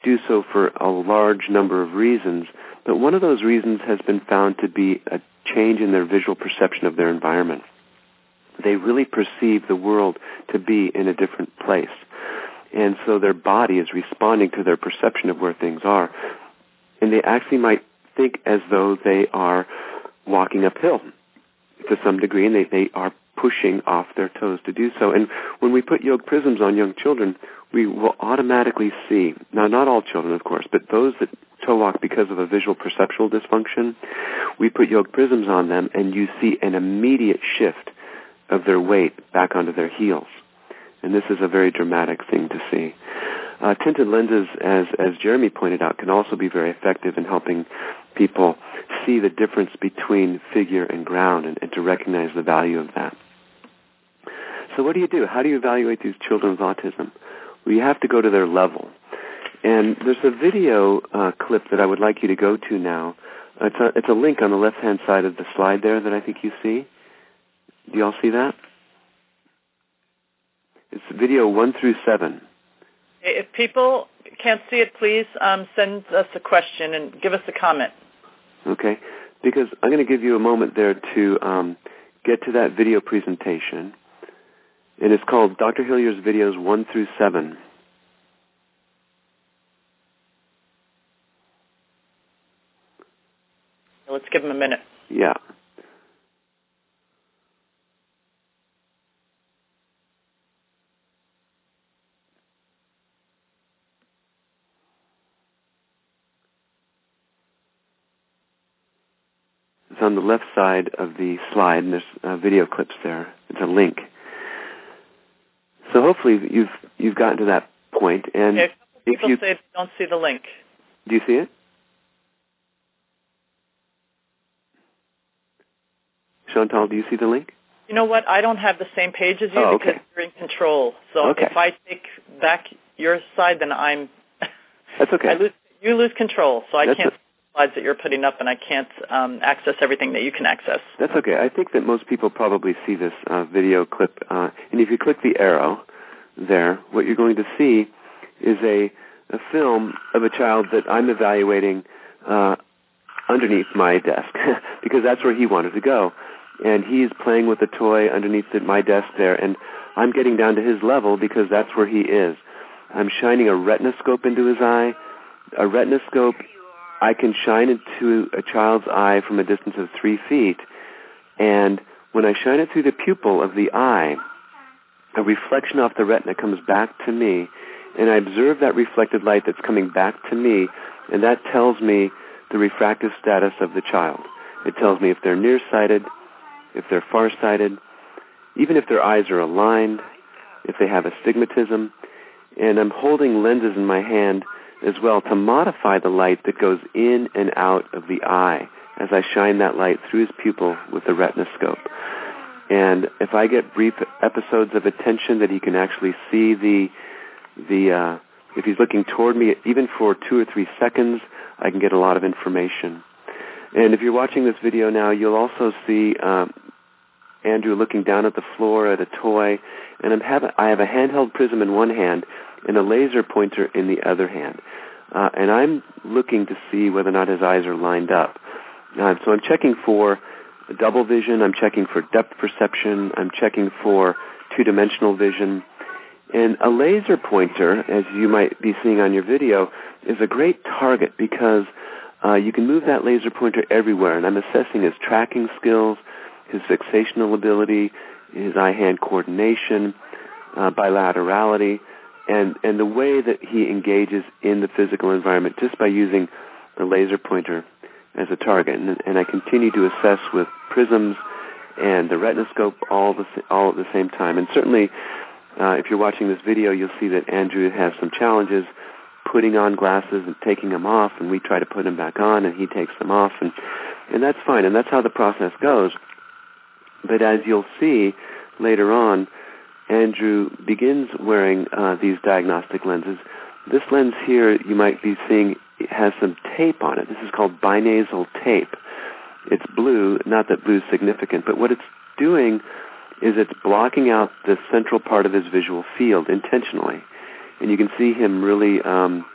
do so for a large number of reasons, but one of those reasons has been found to be a change in their visual perception of their environment. They really perceive the world to be in a different place. And so their body is responding to their perception of where things are. And they actually might think as though they are walking uphill to some degree, and they are pushing off their toes to do so. And when we put yoga prisms on young children, we will automatically see, now not all children, of course, but those that toe walk because of a visual perceptual dysfunction, we put yoga prisms on them, and you see an immediate shift of their weight back onto their heels. And this is a very dramatic thing to see. Tinted lenses, as Jeremy pointed out, can also be very effective in helping people see the difference between figure and ground and to recognize the value of that. So what do you do? How do you evaluate these children with autism? Well, you have to go to their level. And there's a video clip that I would like you to go to now. It's a link on the left-hand side of the slide there that I think you see. Do you all see that? It's video 1 through 7. If people can't see it, please send us a question and give us a comment. Okay, because I'm going to give you a moment there to get to that video presentation. And it's called Dr. Hillier's Videos 1 through 7. Let's give them a minute. Yeah. It's on the left side of the slide, and there's video clips there. It's a link. So hopefully you've gotten to that point. And okay, if people say they don't see the link. Do you see it? Chantal, do you see the link? You know what? I don't have the same page as you because you're in control. So if I take back your side, then That's okay. You lose control. So I can't see the slides that you're putting up, and I can't access everything that you can access. That's okay. I think that most people probably see this video clip. And if you click the arrow there, what you're going to see is a film of a child that I'm evaluating underneath my desk because that's where he wanted to go. And he's playing with a toy underneath my desk there, and I'm getting down to his level because that's where he is. I'm shining a retinoscope into his eye. A retinoscope I can shine into a child's eye from a distance of 3 feet, and when I shine it through the pupil of the eye, a reflection off the retina comes back to me, and I observe that reflected light that's coming back to me, and that tells me the refractive status of the child. It tells me if they're nearsighted, if they're farsighted, even if their eyes are aligned, if they have astigmatism. And I'm holding lenses in my hand as well to modify the light that goes in and out of the eye as I shine that light through his pupil with the retinoscope. And if I get brief episodes of attention that he can actually see if he's looking toward me, even for 2 or 3 seconds, I can get a lot of information. And if you're watching this video now, you'll also see Andrew looking down at the floor at a toy, and I have a handheld prism in one hand and a laser pointer in the other hand. And I'm looking to see whether or not his eyes are lined up. So I'm checking for double vision, I'm checking for depth perception, I'm checking for two-dimensional vision. And a laser pointer, as you might be seeing on your video, is a great target because you can move that laser pointer everywhere, and I'm assessing his tracking skills, his fixational ability, his eye-hand coordination, bilaterality, and the way that he engages in the physical environment just by using the laser pointer as a target. And I continue to assess with prisms and the retinoscope all at the same time. And certainly, if you're watching this video, you'll see that Andrew has some challenges putting on glasses and taking them off, and we try to put them back on, and he takes them off, and that's fine, and that's how the process goes. But as you'll see later on, Andrew begins wearing these diagnostic lenses. This lens here, you might be seeing, has some tape on it. This is called binasal tape. It's blue, not that blue is significant, but what it's doing is it's blocking out the central part of his visual field intentionally. And you can see him really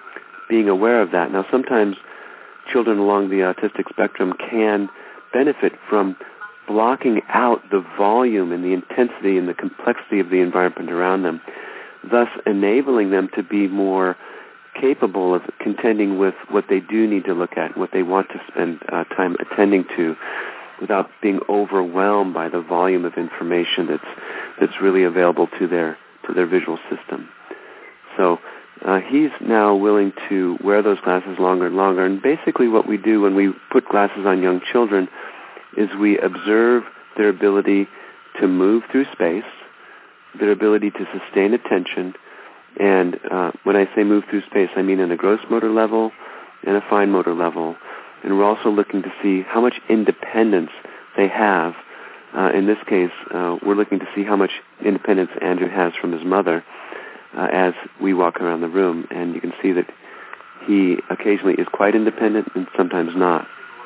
being aware of that. Now, sometimes children along the autistic spectrum can benefit from blocking out the volume and the intensity and the complexity of the environment around them, thus enabling them to be more capable of contending with what they do need to look at, what they want to spend time attending to, without being overwhelmed by the volume of information that's really available to their visual system. So he's now willing to wear those glasses longer and longer. And basically what we do when we put glasses on young children is we observe their ability to move through space, their ability to sustain attention, and when I say move through space, I mean in a gross motor level and a fine motor level. And we're also looking to see how much independence they have. In this case, we're looking to see how much independence Andrew has from his mother as we walk around the room. And you can see that he occasionally is quite independent and sometimes not.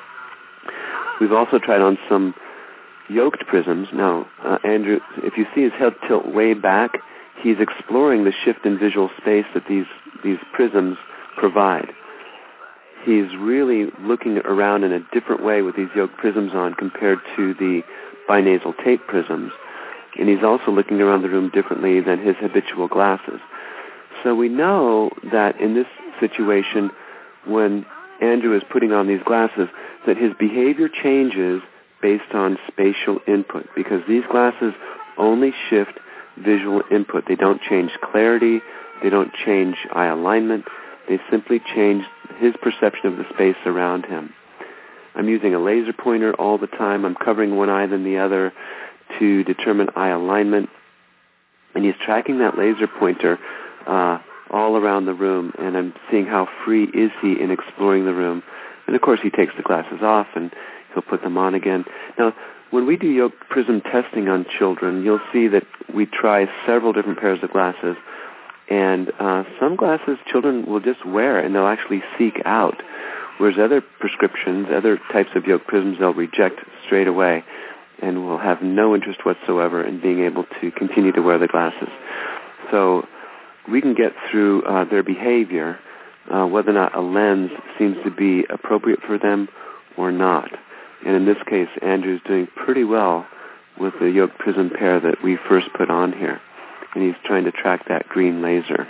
We've also tried on some yoked prisms. Now, Andrew, if you see his head tilt way back, he's exploring the shift in visual space that these prisms provide. He's really looking around in a different way with these yoked prisms on compared to the binasal tape prisms. And he's also looking around the room differently than his habitual glasses. So we know that in this situation, when Andrew is putting on these glasses, that his behavior changes based on spatial input, because these glasses only shift visual input. They don't change clarity. They don't change eye alignment. They simply change his perception of the space around him. I'm using a laser pointer all the time. I'm covering one eye than the other to determine eye alignment. And he's tracking that laser pointer all around the room, and I'm seeing how free is he in exploring the room. And, of course, he takes the glasses off, and he'll put them on again. Now, when we do yoked prism testing on children, you'll see that we try several different pairs of glasses. And some glasses children will just wear, and they'll actually seek out, whereas other prescriptions, other types of yoked prisms, they'll reject straight away and will have no interest whatsoever in being able to continue to wear the glasses. So we can get through their behavior, whether or not a lens seems to be appropriate for them or not. And in this case, Andrew's doing pretty well with the yoked prism pair that we first put on here. And he's trying to track that green laser.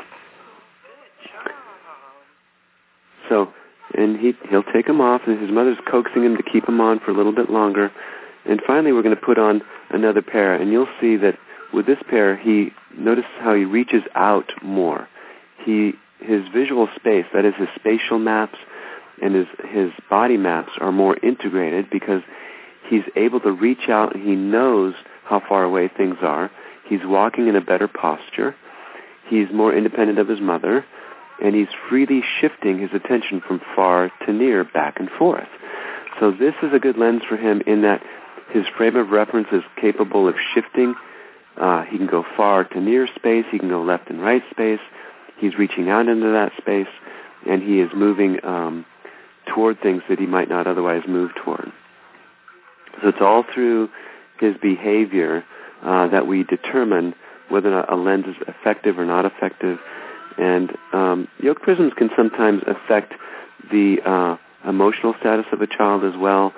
So, and he'll take them off, and his mother's coaxing him to keep them on for a little bit longer. And finally, we're going to put on another pair, and you'll see that with this pair, notice how he reaches out more. His visual space, that is his spatial maps, and his body maps are more integrated because he's able to reach out, and he knows how far away things are. He's walking in a better posture. He's more independent of his mother, and he's freely shifting his attention from far to near, back and forth. So this is a good lens for him in that his frame of reference is capable of shifting. He can go far to near space. He can go left and right space. He's reaching out into that space, and he is moving toward things that he might not otherwise move toward. So it's all through his behavior that we determine whether or not a lens is effective or not effective. And yoked prisms can sometimes affect the emotional status of a child as well,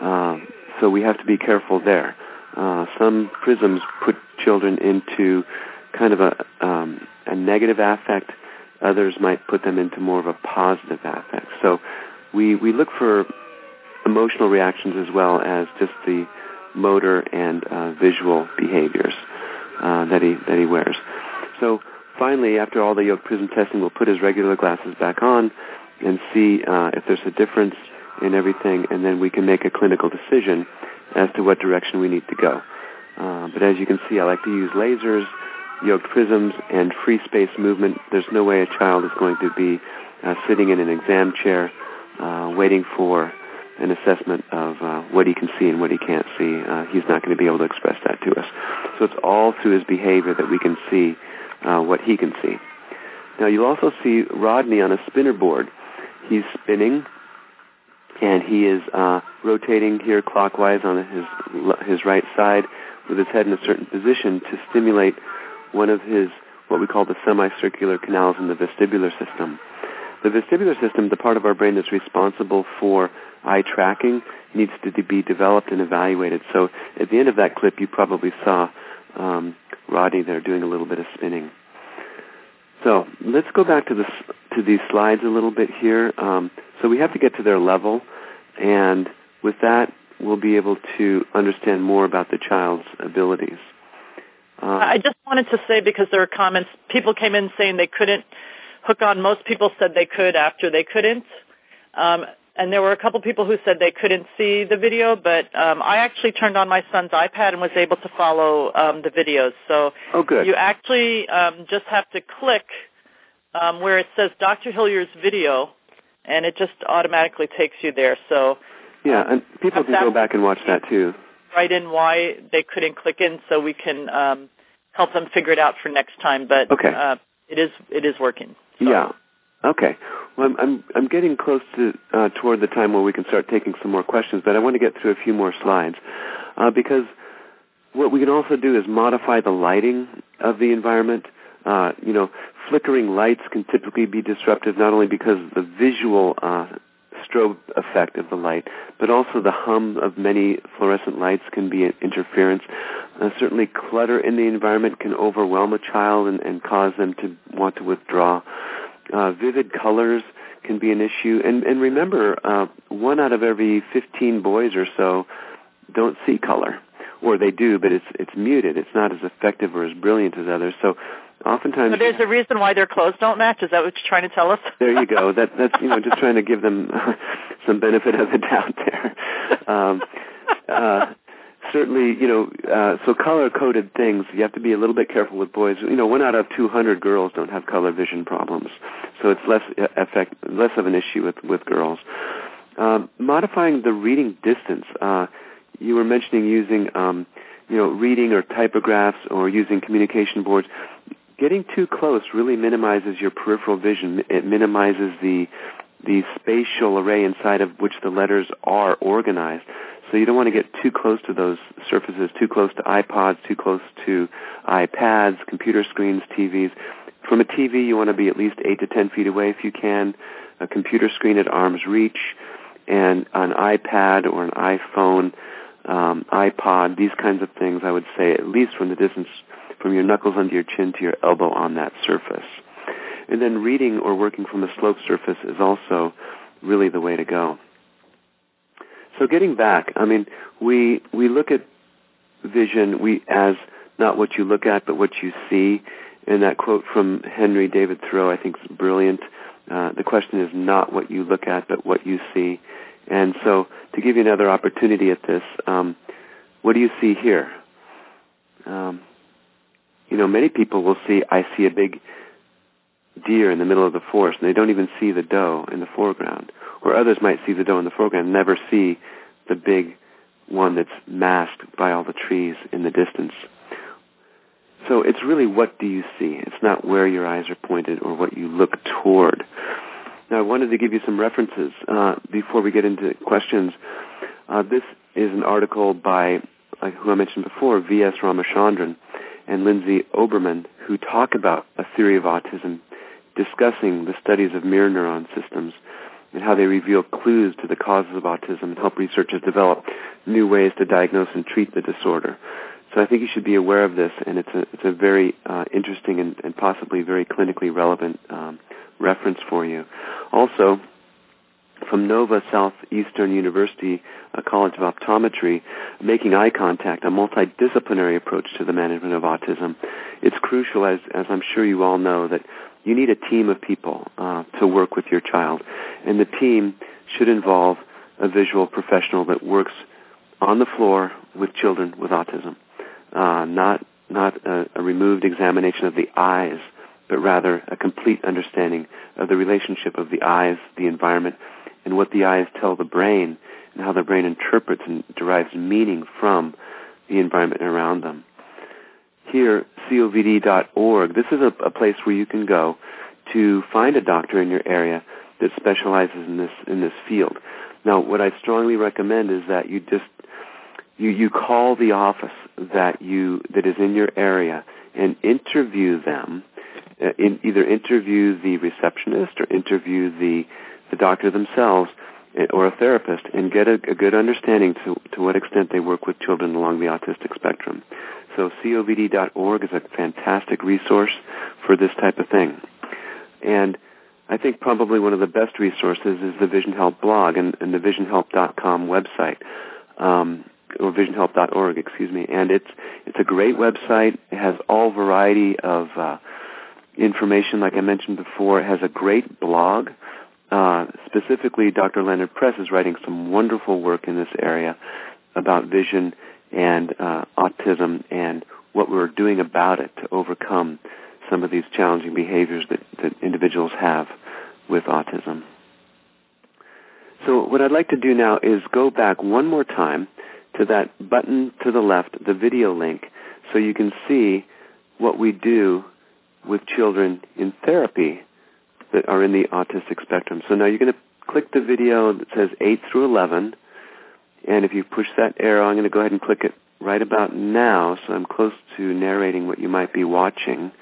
so we have to be careful there. Some prisms put children into kind of a negative affect. Others might put them into more of a positive affect. So we look for emotional reactions as well as just the motor and visual behaviors that he wears. So finally, after all the yoked prism testing, we'll put his regular glasses back on and see if there's a difference in everything, and then we can make a clinical decision as to what direction we need to go. But as you can see, I like to use lasers, yoked prisms, and free space movement. There's no way a child is going to be sitting in an exam chair waiting for an assessment of what he can see and what he can't see. He's not going to be able to express that to us. So it's all through his behavior that we can see what he can see. Now you'll also see Rodney on a spinner board. He's spinning, and he is rotating here clockwise on his right side with his head in a certain position to stimulate one of his, what we call the semicircular canals in the vestibular system. The vestibular system, the part of our brain that's responsible for eye tracking, needs to be developed and evaluated. So at the end of that clip, you probably saw Rodney there doing a little bit of spinning. So let's go back to these slides a little bit here. So we have to get to their level, and with that, we'll be able to understand more about the child's abilities. I just wanted to say, because there are comments, people came in saying they couldn't hook on. Most people said they could after they couldn't. And there were a couple people who said they couldn't see the video, but I actually turned on my son's iPad and was able to follow the videos. So good. You actually just have to click where it says Dr. Hillyer's video, and it just automatically takes you there. So yeah, and people can go back and watch that too. Write in why they couldn't click in, so we can help them figure it out for next time. But it is working. So. Yeah. Okay. Well, I'm getting close to toward the time where we can start taking some more questions, but I want to get through a few more slides because what we can also do is modify the lighting of the environment. Flickering lights can typically be disruptive, not only because of the visual strobe effect of the light, but also the hum of many fluorescent lights can be an interference. Certainly clutter in the environment can overwhelm a child and cause them to want to withdraw. Vivid colors can be an issue. And remember, 1 out of every 15 boys or so don't see color. Or they do, but it's muted. It's not as effective or as brilliant as others. So oftentimes... So there's a reason why their clothes don't match? Is that what you're trying to tell us? There you go. That's just trying to give them some benefit of the doubt there. Certainly, so color-coded things, you have to be a little bit careful with boys. 1 out of 200 girls don't have color vision problems. So it's less of an issue with girls. Modifying the reading distance. You were mentioning using, reading or typographs or using communication boards. Getting too close really minimizes your peripheral vision. It minimizes the spatial array inside of which the letters are organized. So you don't want to get too close to those surfaces, too close to iPods, too close to iPads, computer screens, TVs. From a TV, you want to be at least 8 to 10 feet away if you can, a computer screen at arm's reach, and an iPad or an iPhone, iPod, these kinds of things, I would say at least from the distance from your knuckles under your chin to your elbow on that surface. And then reading or working from a sloped surface is also really the way to go. So getting back, we look at vision as not what you look at, but what you see. And that quote from Henry David Thoreau, I think, is brilliant. The question is not what you look at, but what you see. And so to give you another opportunity at this, what do you see here? Many people will see, I see a big deer in the middle of the forest, and they don't even see the doe in the foreground. Or others might see the doe in the foreground and never see the big one that's masked by all the trees in the distance. So it's really what do you see? It's not where your eyes are pointed or what you look toward. Now, I wanted to give you some references before we get into questions. This is an article by, who I mentioned before, V.S. Ramachandran and Lindsay Oberman, who talk about a theory of autism, discussing the studies of mirror neuron systems and how they reveal clues to the causes of autism and help researchers develop new ways to diagnose and treat the disorder. So I think you should be aware of this, and it's a very interesting and possibly very clinically relevant reference for you. Also, from Nova Southeastern University College of Optometry, Making Eye Contact, a multidisciplinary approach to the management of autism. It's crucial, as I'm sure you all know, that you need a team of people to work with your child. And the team should involve a visual professional that works on the floor with children with autism. Not a removed examination of the eyes, but rather a complete understanding of the relationship of the eyes, the environment, and what the eyes tell the brain, and how the brain interprets and derives meaning from the environment around them. Here, covd.org, this is a place where you can go to find a doctor in your area that specializes in this field. Now, what I strongly recommend is that you call the office that is in your area and interview them either interview the receptionist or interview the doctor themselves or a therapist and get a good understanding to what extent they work with children along the autistic spectrum. So covd.org is a fantastic resource for this type of thing. And I think probably one of the best resources is the Vision Help blog and the visionhelp.com website, or visionhelp.org, excuse me. And it's a great website. It has all variety of information, like I mentioned before. It has a great blog. Specifically, Dr. Leonard Press is writing some wonderful work in this area about vision and autism and what we're doing about it to overcome some of these challenging behaviors that individuals have with autism. So what I'd like to do now is go back one more time to that button to the left, the video link, so you can see what we do with children in therapy that are in the autistic spectrum. So now you're going to click the video that says 8 through 11, and if you push that arrow, I'm going to go ahead and click it right about now, so I'm close to narrating what you might be watching.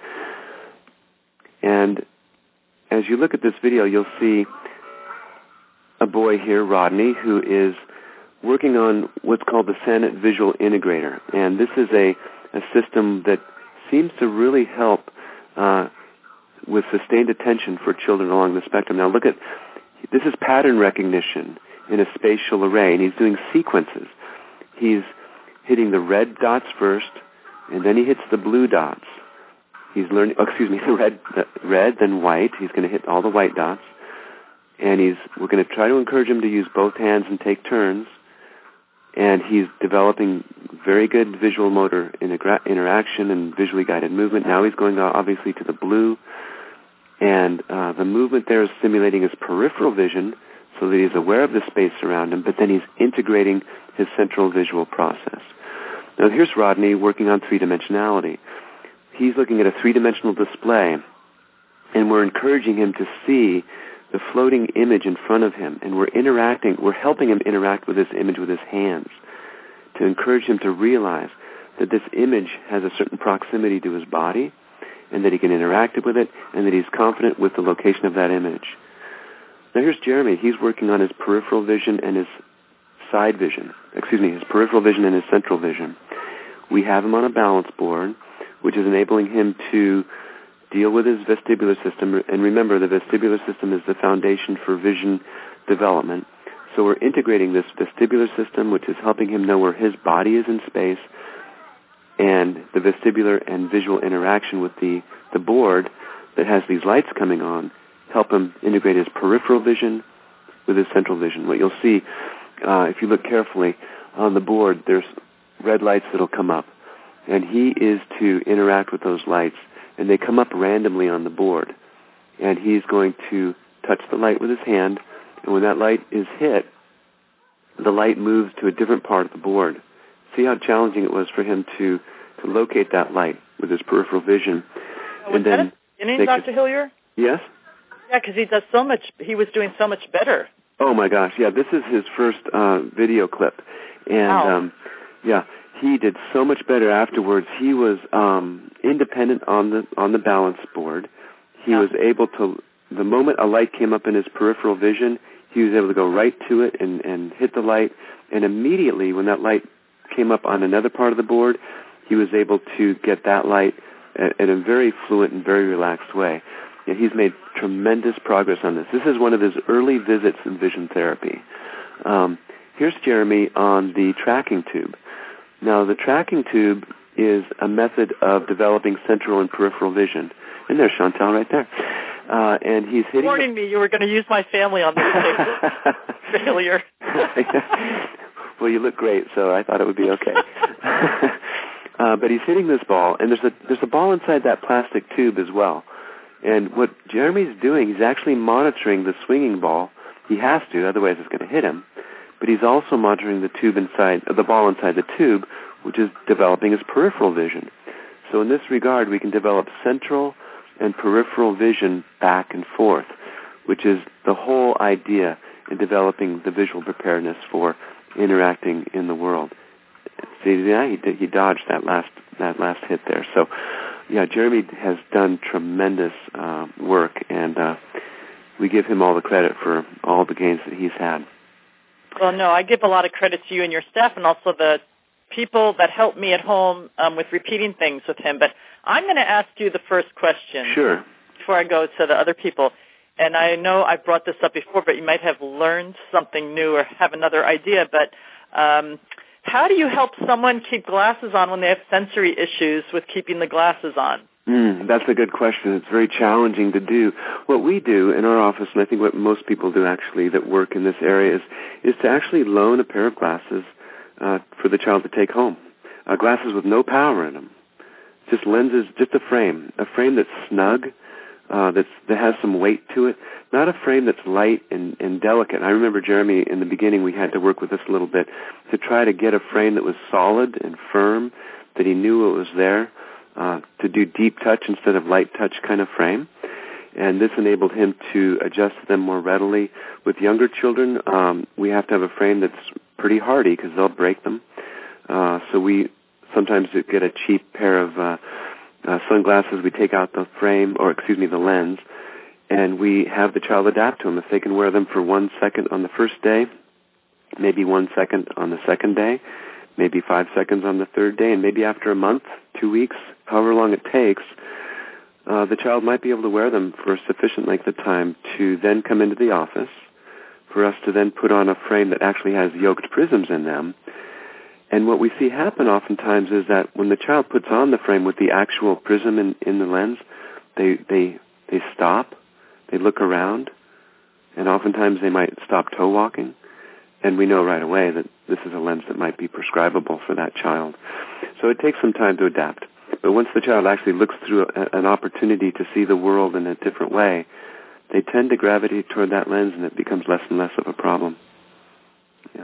And as you look at this video, you'll see a boy here, Rodney, who is working on what's called the SANET Visual Integrator. And this is a system that seems to really help with sustained attention for children along the spectrum. Now look at, this is pattern recognition in a spatial array, and he's doing sequences. He's hitting the red dots first, and then he hits the blue dots. He's learning, the red, then white. He's going to hit all the white dots. And we're going to try to encourage him to use both hands and take turns. And he's developing very good visual motor interaction and visually guided movement. Now he's going obviously to the blue. And the movement there is stimulating his peripheral vision so that he's aware of the space around him, but then he's integrating his central visual process. Now here's Rodney working on three-dimensionality. He's looking at a three-dimensional display, and we're encouraging him to see the floating image in front of him, and we're helping him interact with this image with his hands to encourage him to realize that this image has a certain proximity to his body and that he can interact with it and that he's confident with the location of that image. Now here's Jeremy. He's working on his peripheral vision and his his peripheral vision and his central vision. We have him on a balance board, which is enabling him to deal with his vestibular system. And remember, the vestibular system is the foundation for vision development. So we're integrating this vestibular system, which is helping him know where his body is in space, and the vestibular and visual interaction with the board that has these lights coming on help him integrate his peripheral vision with his central vision. What you'll see, if you look carefully on the board, there's red lights that'll come up, and he is to interact with those lights, and they come up randomly on the board. And he's going to touch the light with his hand, and when that light is hit, the light moves to a different part of the board. See how challenging it was for him to locate that light with his peripheral vision. Was that at the beginning, Dr. Hillier? Yes? Yeah, because he was doing so much better. Oh my gosh, yeah, this is his first video clip. And wow. He did so much better afterwards. He was independent on the balance board. He was able to, the moment a light came up in his peripheral vision, he was able to go right to it and hit the light. And immediately when that light came up on another part of the board, he was able to get that light in a very fluent and very relaxed way. And he's made tremendous progress on this. This is one of his early visits in vision therapy. Here's Jeremy on the tracking tube. Now, the tracking tube is a method of developing central and peripheral vision. And there's Chantal right there. And he's hitting... Warning me you were going to use my family on this failure. Well, you look great, so I thought it would be okay. But he's hitting this ball, and there's a ball inside that plastic tube as well. And what Jeremy's doing, he's actually monitoring the swinging ball. He has to, otherwise it's going to hit him. But he's also monitoring the ball inside the tube, which is developing his peripheral vision. So in this regard, we can develop central and peripheral vision back and forth, which is the whole idea in developing the visual preparedness for interacting in the world. See, yeah, he dodged that last hit there. So Yeah, Jeremy has done tremendous work, and we give him all the credit for all the gains that he's had. Well, no, I give a lot of credit to you and your staff and also the people that help me at home with repeating things with him. But I'm going to ask you the first question. Sure. Before I go to the other people. And I know I brought this up before, but you might have learned something new or have another idea. But how do you help someone keep glasses on when they have sensory issues with keeping the glasses on? That's a good question. It's very challenging to do. What we do in our office, and I think what most people do actually that work in this area, is to actually loan a pair of glasses for the child to take home. Glasses with no power in them. Just lenses, just a frame that's snug, that has some weight to it, not a frame that's light and delicate. And I remember, Jeremy, in the beginning we had to work with this a little bit to try to get a frame that was solid and firm, that he knew it was there, to do deep touch instead of light touch kind of frame. And this enabled him to adjust them more readily. With younger children, we have to have a frame that's pretty hardy because they'll break them. So we sometimes get a cheap pair of sunglasses. We take out the frame, the lens, and we have the child adapt to them. If they can wear them for 1 second on the first day, maybe 1 second on the second day, maybe 5 seconds on the third day, and maybe after a month, 2 weeks, however long it takes, the child might be able to wear them for a sufficient length of time to then come into the office, for us to then put on a frame that actually has yoked prisms in them. And what we see happen oftentimes is that when the child puts on the frame with the actual prism in the lens, they stop, they look around, and oftentimes they might stop toe walking. And we know right away that this is a lens that might be prescribable for that child. So it takes some time to adapt. But once the child actually looks through an opportunity to see the world in a different way, they tend to gravitate toward that lens, and it becomes less and less of a problem. Yeah.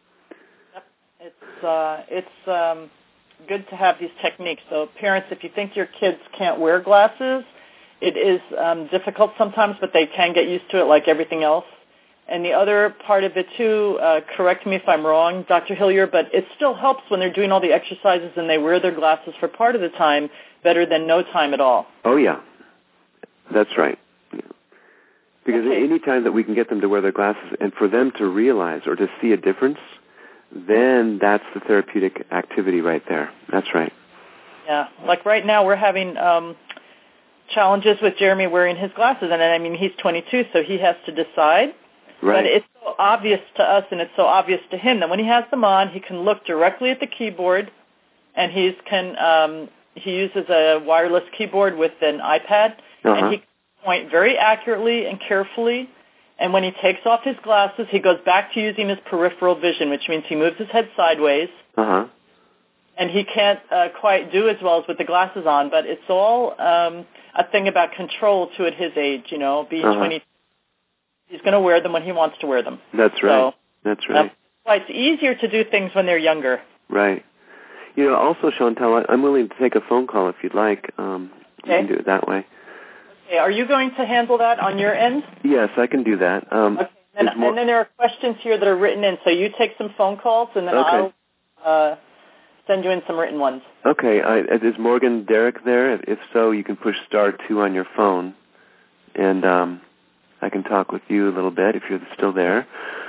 It's good to have these techniques. So parents, if you think your kids can't wear glasses, it is difficult sometimes, but they can get used to it like everything else. And the other part of it, too, correct me if I'm wrong, Dr. Hillier, but it still helps when they're doing all the exercises and they wear their glasses for part of the time better than no time at all. Oh, yeah. That's right. Yeah. Because any time that we can get them to wear their glasses and for them to realize or to see a difference, then that's the therapeutic activity right there. That's right. Yeah. Like right now we're having challenges with Jeremy wearing his glasses. And I mean, he's 22, so he has to decide. Right. But it's so obvious to us and it's so obvious to him that when he has them on, he can look directly at the keyboard, and he uses a wireless keyboard with an iPad, and he can point very accurately and carefully. And when he takes off his glasses, he goes back to using his peripheral vision, which means he moves his head sideways. And he can't quite do as well as with the glasses on, but it's all a thing about control to at his age, being 22. He's going to wear them when he wants to wear them. That's right. That's right. That's why it's easier to do things when they're younger. Right. Also, Chantal, I'm willing to take a phone call if you'd like. You can do it that way. Okay. Are you going to handle that on your end? Yes, I can do that. Okay. And then there are questions here that are written in, so you take some phone calls, and then I'll send you in some written ones. Okay. Is Morgan Derrick there? If so, you can push *2 on your phone, and I can talk with you a little bit if you're still there.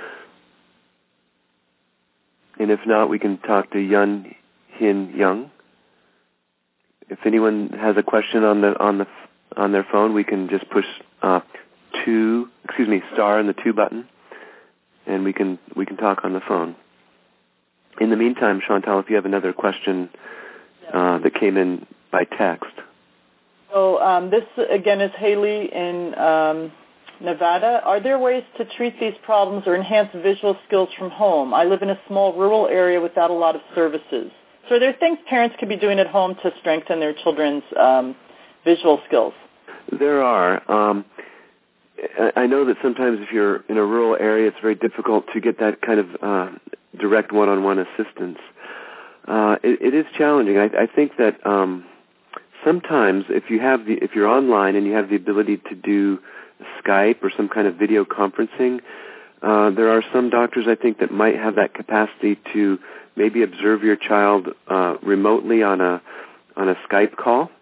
And if not, we can talk to Yun Hin Young. If anyone has a question on their phone, we can just push star and the 2 button, and we can talk on the phone. In the meantime, Chantal, if you have another question that came in by text. So this again is Haley in Nevada. Are there ways to treat these problems or enhance visual skills from home? I live in a small rural area without a lot of services. So are there things parents could be doing at home to strengthen their children's visual skills? There are. I know that sometimes if you're in a rural area, it's very difficult to get that kind of direct one-on-one assistance. It is challenging. I think that sometimes if you're online and you have the ability to do Skype or some kind of video conferencing, there are some doctors, I think, that might have that capacity to maybe observe your child remotely on a Skype call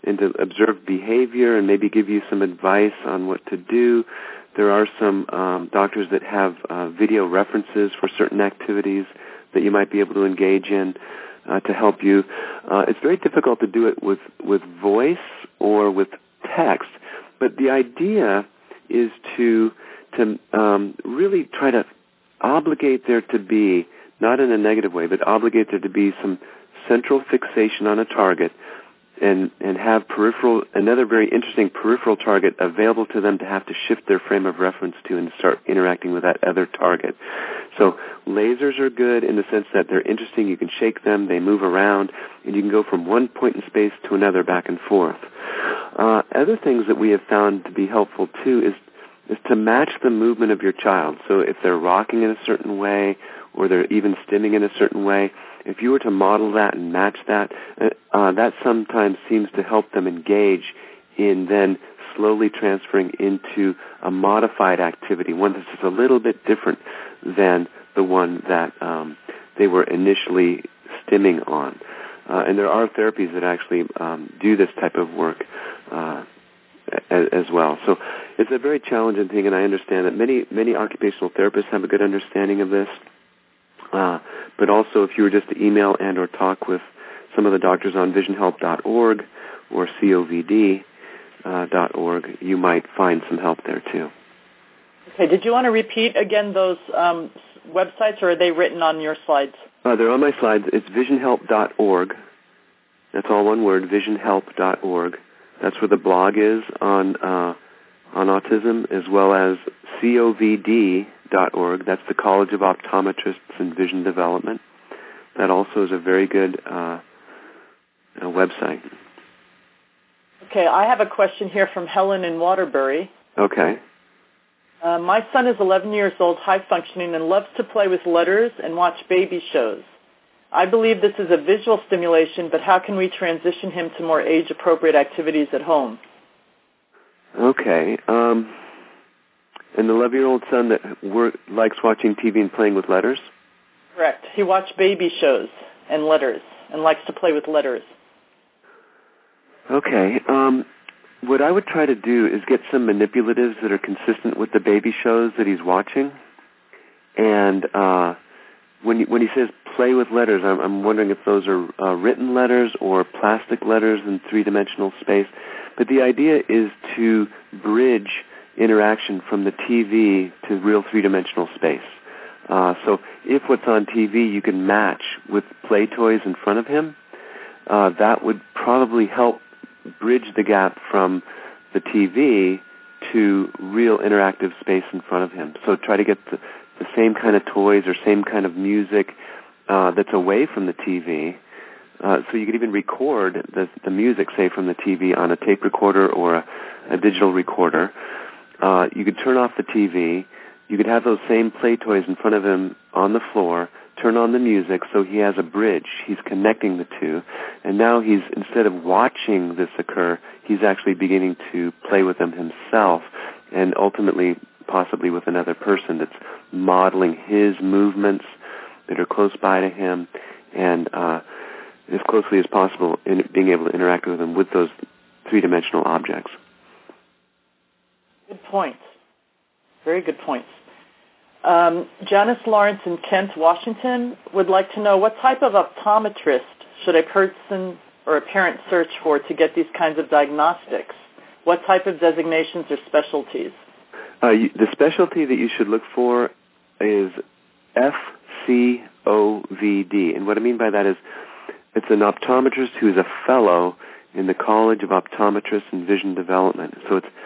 and to observe behavior and maybe give you some advice on what to do. There are some doctors that have video references for certain activities that you might be able to engage in to help you. It's very difficult to do it with voice or with text, but the idea is to really try to obligate there to be, not in a negative way, but obligate there to be some central fixation on a target and have another very interesting peripheral target available to them to have to shift their frame of reference to and start interacting with that other target. So lasers are good in the sense that they're interesting. You can shake them, they move around, and you can go from one point in space to another back and forth. Other things that we have found to be helpful, too, is to match the movement of your child. So if they're rocking in a certain way or they're even stimming in a certain way, if you were to model that and match that, that sometimes seems to help them engage in then slowly transferring into a modified activity, one that's just a little bit different than the one that they were initially stimming on. And there are therapies that actually do this type of work as well. So it's a very challenging thing, and I understand that many occupational therapists have a good understanding of this. But also, if you were just to email and or talk with some of the doctors on visionhelp.org or covd.org, you might find some help there too. Okay. Did you want to repeat again those websites, or are they written on your slides? They're on my slides. It's visionhelp.org. That's all one word, visionhelp.org. That's where the blog is on autism, as well as covd.org. That's the College of Optometrists in Vision Development. That also is a very good website. Okay, I have a question here from Helen in Waterbury. Okay. My son is 11 years old, high-functioning, and loves to play with letters and watch baby shows. I believe this is a visual stimulation, but how can we transition him to more age-appropriate activities at home? Okay. And the 11-year-old son that likes watching TV and playing with letters? Correct. He watched baby shows and letters and likes to play with letters. Okay. What I would try to do is get some manipulatives that are consistent with the baby shows that he's watching. And when he says play with letters, I'm wondering if those are written letters or plastic letters in three-dimensional space. But the idea is to bridge interaction from the TV to real three-dimensional space. So if what's on TV you can match with play toys in front of him, that would probably help bridge the gap from the TV to real interactive space in front of him. So try to get the same kind of toys or same kind of music that's away from the TV. So you could even record the music, say, from the TV on a tape recorder or a digital recorder. You could turn off the TV. You could have those same play toys in front of him on the floor, turn on the music so he has a bridge. He's connecting the two. And now instead of watching this occur, he's actually beginning to play with them himself and ultimately possibly with another person that's modeling his movements that are close by to him and as closely as possible in being able to interact with them with those three-dimensional objects. Good points. Very good points. Janice Lawrence in Kent, Washington would like to know what type of optometrist should a person or a parent search for to get these kinds of diagnostics? What type of designations or specialties? The specialty that you should look for is FCOVD. And what I mean by that is it's an optometrist who is a fellow in the College of Optometrists in Vision Development. So it's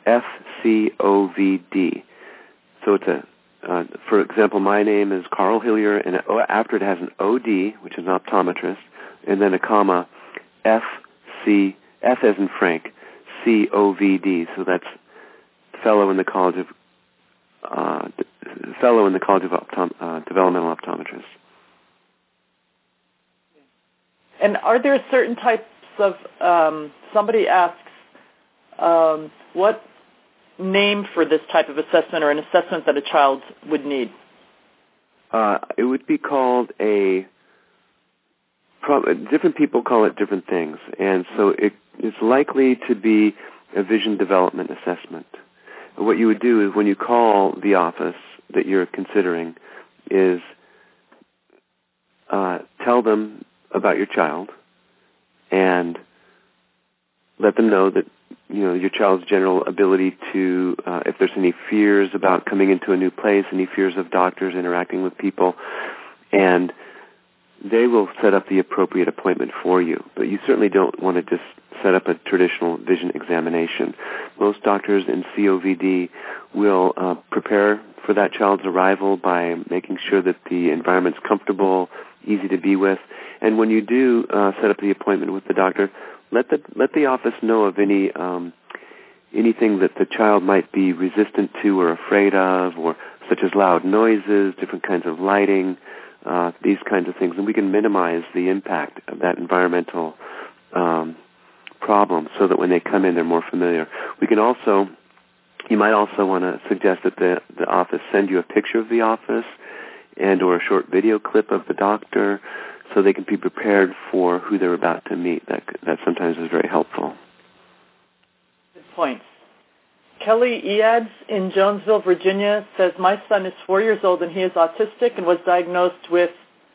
FCOVD. So it's for example, my name is Carl Hillier, and after it has an OD, which is an optometrist, and then a comma, F as in Frank, COVD. So that's fellow in the College of Developmental Optometrists. And are there certain types of somebody asks what name for this type of assessment or an assessment that a child would need? It would be called different people call it different things. And so it's likely to be a vision development assessment. What you would do is when you call the office that you're considering is tell them about your child and let them know that, your child's general ability to, if there's any fears about coming into a new place, any fears of doctors, interacting with people, and they will set up the appropriate appointment for you. But you certainly don't want to just set up a traditional vision examination. Most doctors in COVD will prepare for that child's arrival by making sure that the environment's comfortable, easy to be with. And when you do set up the appointment with the doctor, let the office know of anything that the child might be resistant to or afraid of, or such as loud noises, different kinds of lighting, these kinds of things, and we can minimize the impact of that environmental problem so that when they come in, they're more familiar. You might also want to suggest that the office send you a picture of the office and or a short video clip of the doctor so they can be prepared for who they're about to meet. That sometimes is very helpful. Good points. Kelly Eads in Jonesville, Virginia says, my son is 4 years old and he is autistic and was diagnosed with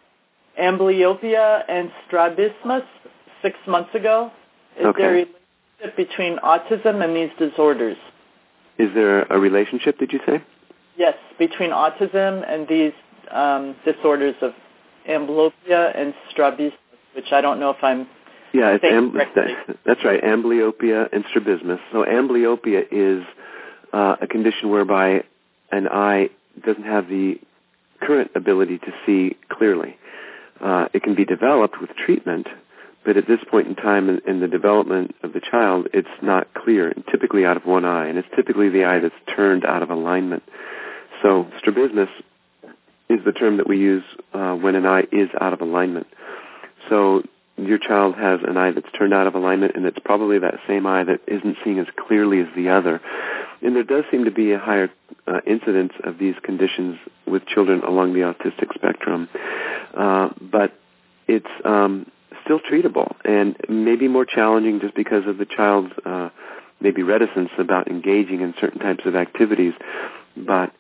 amblyopia and strabismus 6 months ago. Is there a relationship between autism and these disorders? Is there a relationship, did you say? Yes, between autism and these disorders of amblyopia and strabismus, which I don't know if I'm saying correctly. That's right, amblyopia and strabismus. So amblyopia is a condition whereby an eye doesn't have the current ability to see clearly. It can be developed with treatment, but at this point in time in the development of the child, it's not clear, and typically out of one eye, and it's typically the eye that's turned out of alignment. So strabismus is the term that we use when an eye is out of alignment. So your child has an eye that's turned out of alignment, and it's probably that same eye that isn't seeing as clearly as the other. And there does seem to be a higher incidence of these conditions with children along the autistic spectrum. But it's still treatable and maybe more challenging just because of the child's maybe reticence about engaging in certain types of activities. But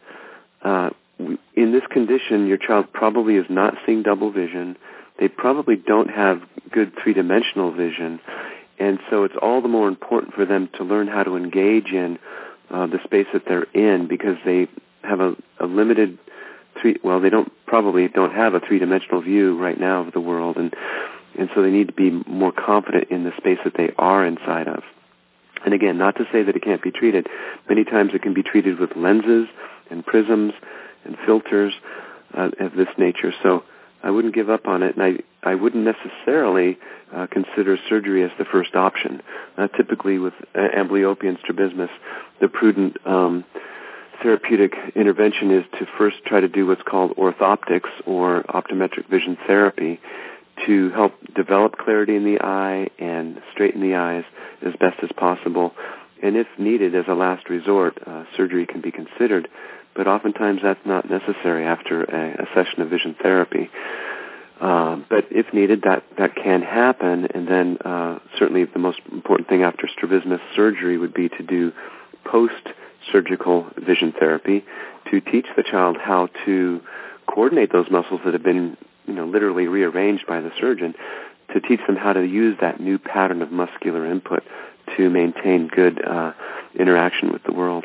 in this condition, your child probably is not seeing double vision. They probably don't have good three-dimensional vision, and so it's all the more important for them to learn how to engage in the space that they're in, because they have a limited they don't have a three-dimensional view right now of the world, and so they need to be more confident in the space that they are inside of. And again, not to say that it can't be treated. Many times it can be treated with lenses and prisms and filters of this nature. So I wouldn't give up on it, and I wouldn't necessarily consider surgery as the first option. Typically with amblyopia and strabismus, the prudent therapeutic intervention is to first try to do what's called orthoptics, or optometric vision therapy, to help develop clarity in the eye and straighten the eyes as best as possible. And if needed, as a last resort, surgery can be considered. But oftentimes that's not necessary after a session of vision therapy. But if needed, that can happen. And then certainly the most important thing after strabismus surgery would be to do post-surgical vision therapy to teach the child how to coordinate those muscles that have been literally rearranged by the surgeon, to teach them how to use that new pattern of muscular input to maintain good interaction with the world.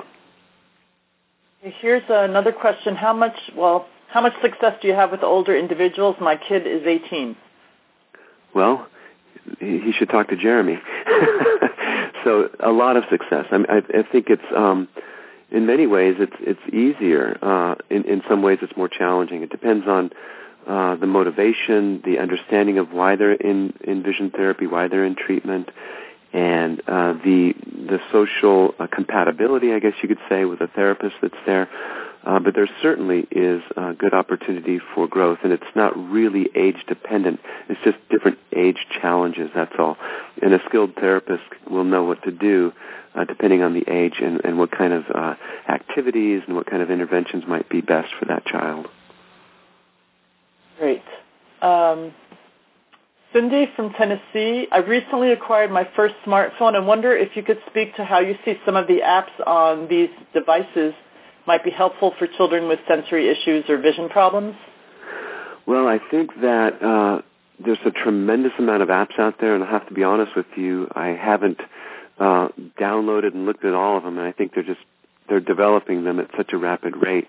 Here's another question. How much success do you have with older individuals? My kid is 18. Well, he should talk to Jeremy. So a lot of success. I think it's in many ways it's easier. In some ways it's more challenging. It depends on the motivation, the understanding of why they're in vision therapy, why they're in treatment, and the social compatibility, I guess you could say, with a therapist that's there. But there certainly is a good opportunity for growth, and it's not really age-dependent. It's just different age challenges, that's all. And a skilled therapist will know what to do depending on the age and what kind of activities and what kind of interventions might be best for that child. Great. Cindy from Tennessee. I recently acquired my first smartphone and wonder if you could speak to how you see some of the apps on these devices might be helpful for children with sensory issues or vision problems. Well, I think that there's a tremendous amount of apps out there, and I have to be honest with you, I haven't downloaded and looked at all of them, and I think they're developing them at such a rapid rate.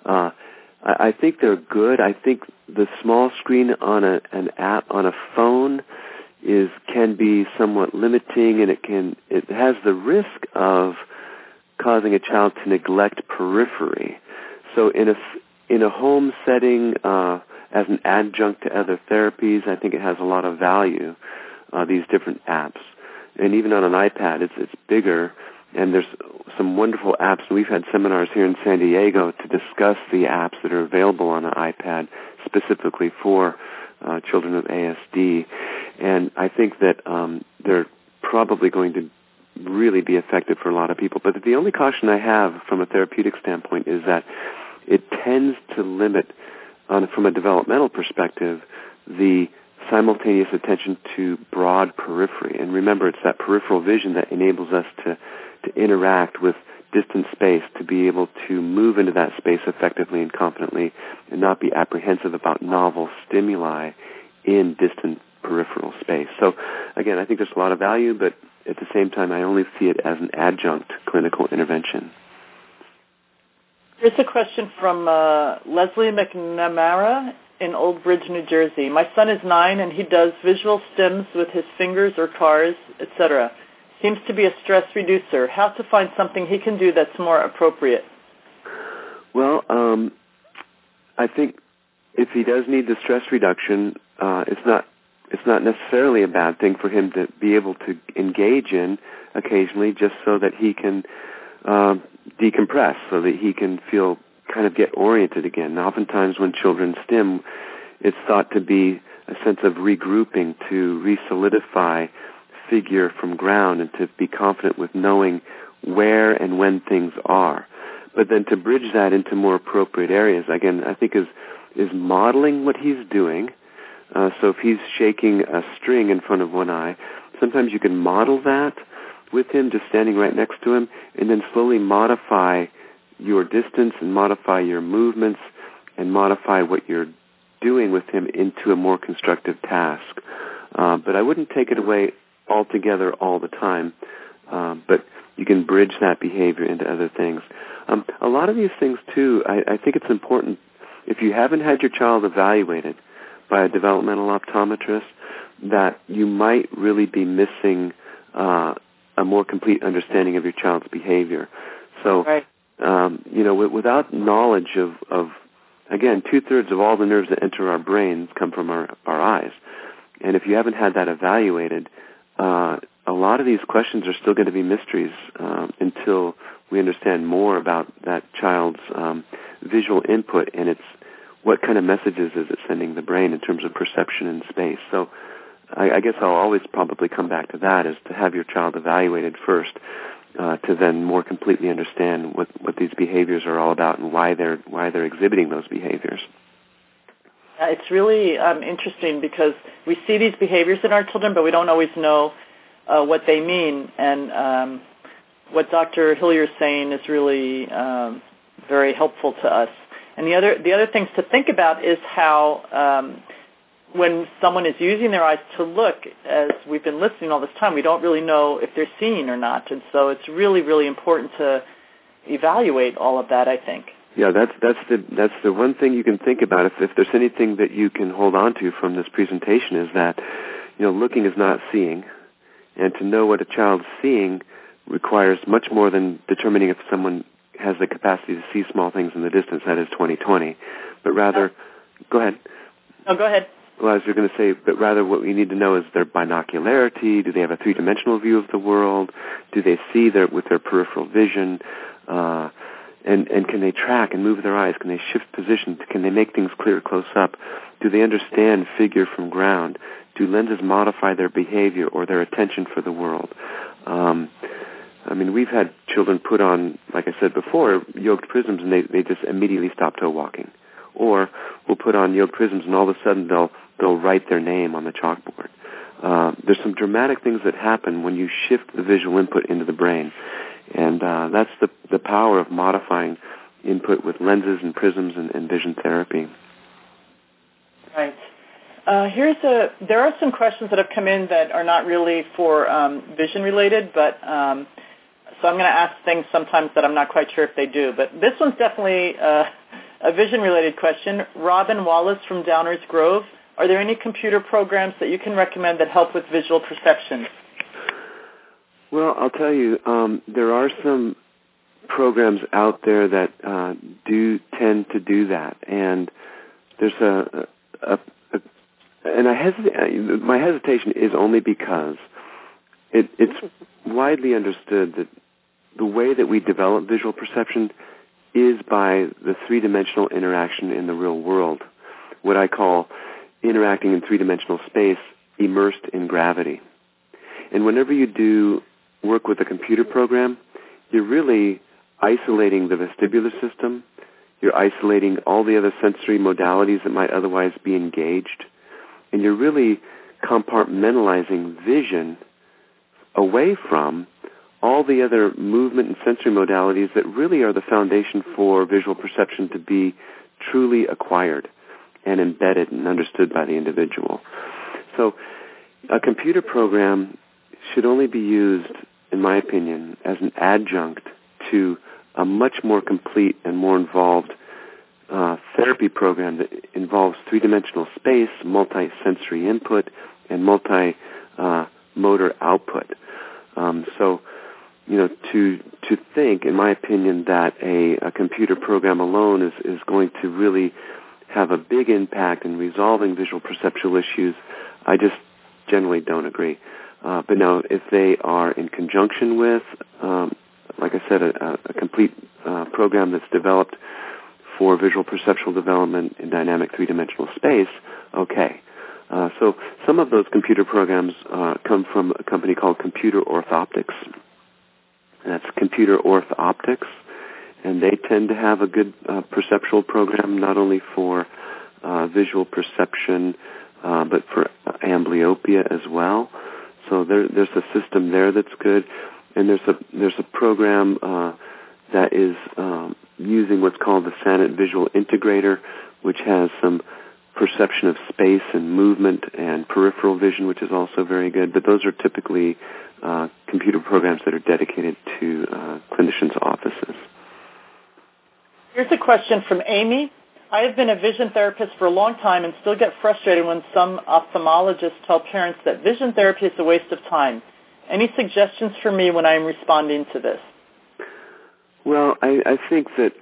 I think they're good. I think the small screen on an app on a phone can be somewhat limiting, and it has the risk of causing a child to neglect periphery. So in a home setting, as an adjunct to other therapies, I think it has a lot of value. These different apps, and even on an iPad, it's bigger. And there's some wonderful apps. We've had seminars here in San Diego to discuss the apps that are available on an iPad specifically for children with ASD. And I think that they're probably going to really be effective for a lot of people. But the only caution I have from a therapeutic standpoint is that it tends to limit, from a developmental perspective, the simultaneous attention to broad periphery. And remember, it's that peripheral vision that enables us to interact with distant space, to be able to move into that space effectively and confidently and not be apprehensive about novel stimuli in distant peripheral space. So, again, I think there's a lot of value, but at the same time, I only see it as an adjunct clinical intervention. Here's a question from Leslie McNamara in Old Bridge, New Jersey. My son is 9, and he does visual stims with his fingers or cars, etc. Seems to be a stress reducer. How to find something he can do that's more appropriate? Well, I think if he does need the stress reduction, it's not necessarily a bad thing for him to be able to engage in occasionally, just so that he can decompress, so that he can get oriented again. Now, oftentimes when children stim, it's thought to be a sense of regrouping, to re-solidify figure from ground and to be confident with knowing where and when things are. But then to bridge that into more appropriate areas, again, I think is modeling what he's doing. So if he's shaking a string in front of one eye, sometimes you can model that with him, just standing right next to him, and then slowly modify your distance and modify your movements and modify what you're doing with him into a more constructive task. But I wouldn't take it away altogether all the time, but you can bridge that behavior into other things. A lot of these things, too, I think it's important, if you haven't had your child evaluated by a developmental optometrist, that you might really be missing a more complete understanding of your child's behavior. So, right. Without knowledge of, again, 2/3 of all the nerves that enter our brains come from our eyes. And if you haven't had that evaluated, a lot of these questions are still going to be mysteries until we understand more about that child's visual input and what kind of messages is it sending the brain in terms of perception in space. So I guess I'll always probably come back to that, is to have your child evaluated first, to then more completely understand what these behaviors are all about and why they're exhibiting those behaviors. It's really interesting because we see these behaviors in our children, but we don't always know what they mean. And what Dr. Hillier is saying is really very helpful to us. And the other things to think about is how when someone is using their eyes to look, as we've been listening all this time, we don't really know if they're seeing or not. And so it's really, really important to evaluate all of that, I think. Yeah, that's the one thing you can think about. If there's anything that you can hold on to from this presentation, is that looking is not seeing, and to know what a child's seeing requires much more than determining if someone has the capacity to see small things in the distance. That is 20/20, but rather, go ahead. Oh, go ahead. Well, as you're going to say, but rather what we need to know is their binocularity. Do they have a three-dimensional view of the world? Do they see with their peripheral vision? And can they track and move their eyes? Can they shift position? Can they make things clear close up? Do they understand figure from ground? Do lenses modify their behavior or their attention for the world? We've had children put on, like I said before, yoked prisms, and they just immediately stop toe walking. Or we'll put on yoked prisms, and all of a sudden they'll they'll write their name on the chalkboard. There's some dramatic things that happen when you shift the visual input into the brain, and that's the power of modifying input with lenses and prisms and vision therapy. Right. There are some questions that have come in that are not really for vision related, but so I'm going to ask things sometimes that I'm not quite sure if they do. But this one's definitely a vision related question. Robin Wallace from Downers Grove. Are there any computer programs that you can recommend that help with visual perception? Well, I'll tell you, there are some programs out there that do tend to do that, and there's my hesitation is only because it's widely understood that the way that we develop visual perception is by the three-dimensional interaction in the real world, what I call interacting in three-dimensional space immersed in gravity. And whenever you do work with a computer program, you're really isolating the vestibular system. You're isolating all the other sensory modalities that might otherwise be engaged. And you're really compartmentalizing vision away from all the other movement and sensory modalities that really are the foundation for visual perception to be truly acquired and embedded and understood by the individual. So a computer program should only be used, in my opinion, as an adjunct to a much more complete and more involved therapy program that involves three-dimensional space, multi-sensory input, and multi-motor output. So, to think, in my opinion, that a computer program alone is going to really have a big impact in resolving visual perceptual issues, I just generally don't agree. But now, if they are in conjunction with, like I said, a complete program that's developed for visual perceptual development in dynamic three-dimensional space, okay. So some of those computer programs come from a company called Computer Orthoptics. That's Computer Orthoptics, and they tend to have a good perceptual program not only for visual perception but for amblyopia as well. So there's a system there that's good, and there's a program that is using what's called the Sanit Visual Integrator, which has some perception of space and movement and peripheral vision, which is also very good. But those are typically computer programs that are dedicated to clinicians' offices. Here's a question from Amy. I have been a vision therapist for a long time and still get frustrated when some ophthalmologists tell parents that vision therapy is a waste of time. Any suggestions for me when I'm responding to this? Well, I think that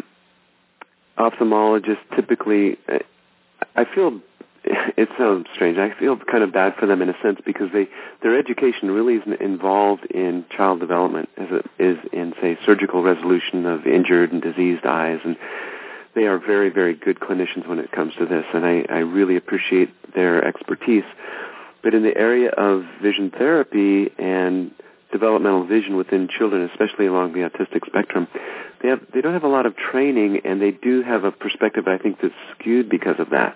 ophthalmologists typically, I feel, it sounds strange, I feel kind of bad for them in a sense because their education really isn't involved in child development as it is in, say, surgical resolution of injured and diseased eyes, and they are very, very good clinicians when it comes to this, and I really appreciate their expertise. But in the area of vision therapy and developmental vision within children, especially along the autistic spectrum, they don't have a lot of training, and they do have a perspective, I think, that's skewed because of that.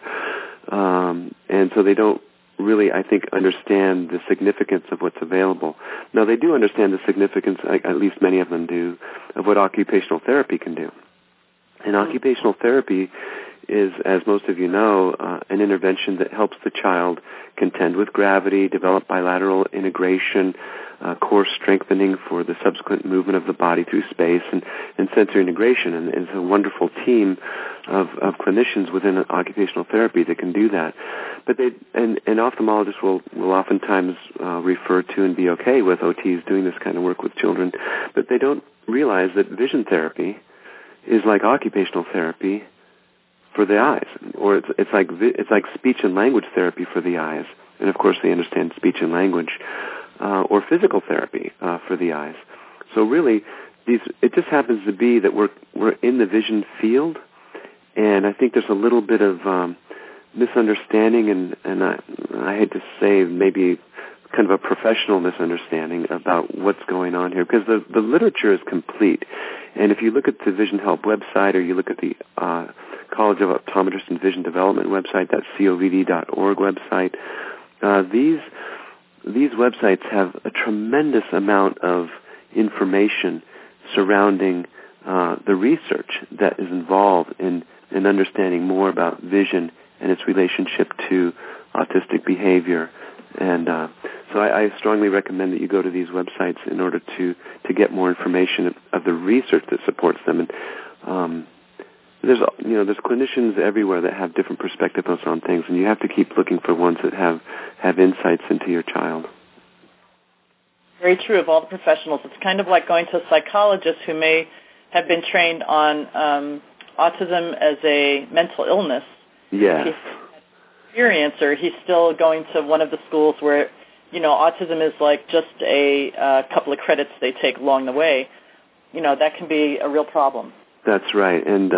And so they don't really, I think, understand the significance of what's available. Now, they do understand the significance, at least many of them do, of what occupational therapy can do. And occupational therapy is, as most of you know, an intervention that helps the child contend with gravity, develop bilateral integration, core strengthening for the subsequent movement of the body through space, and sensory integration. And it's a wonderful team of clinicians within occupational therapy that can do that. But and ophthalmologists will oftentimes refer to and be okay with OTs doing this kind of work with children, but they don't realize that vision therapy is like occupational therapy for the eyes, or it's like speech and language therapy for the eyes, and of course they understand speech and language, or physical therapy for the eyes. So really, it just happens to be that we're in the vision field, and I think there's a little bit of misunderstanding, and I hate to say maybe kind of a professional misunderstanding about what's going on here, because the literature is complete. And if you look at the Vision Help website, or you look at the College of Optometrists and Vision Development website, that's covd.org website. These websites have a tremendous amount of information surrounding the research that is involved in understanding more about vision and its relationship to autistic behavior. And so I strongly recommend that you go to these websites in order to get more information of the research that supports them. And there's clinicians everywhere that have different perspectives on things, and you have to keep looking for ones that have insights into your child. Very true of all the professionals. It's kind of like going to a psychologist who may have been trained on autism as a mental illness. Yes. Experience, or he's still going to one of the schools where, autism is like just a couple of credits they take along the way. That can be a real problem. That's right. And,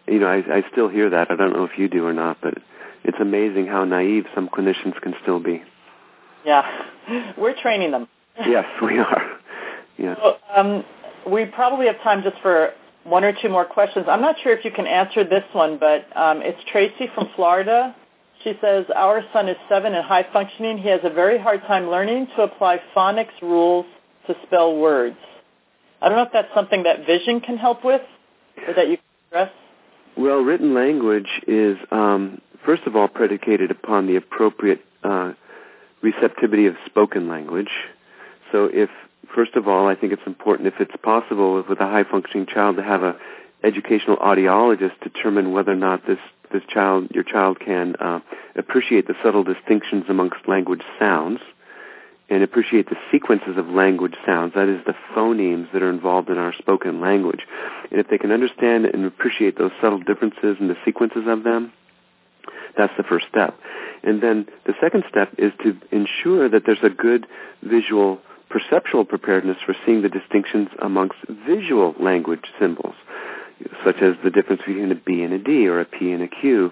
I still hear that. I don't know if you do or not, but it's amazing how naive some clinicians can still be. Yeah. We're training them. Yes, we are. Yeah. So, we probably have time just for one or two more questions. I'm not sure if you can answer this one, but it's Tracy from Florida. She says, our son is 7 and high functioning. He has a very hard time learning to apply phonics rules to spell words. I don't know if that's something that vision can help with or that you can address. Well, written language is, first of all, predicated upon the appropriate receptivity of spoken language. So first of all, I think it's important, if it's possible with a high-functioning child, to have an educational audiologist determine whether or not your child can appreciate the subtle distinctions amongst language sounds and appreciate the sequences of language sounds, that is, the phonemes that are involved in our spoken language. And if they can understand and appreciate those subtle differences and the sequences of them, that's the first step. And then the second step is to ensure that there's a good visual perceptual preparedness for seeing the distinctions amongst visual language symbols, such as the difference between a B and a D or a P and a Q.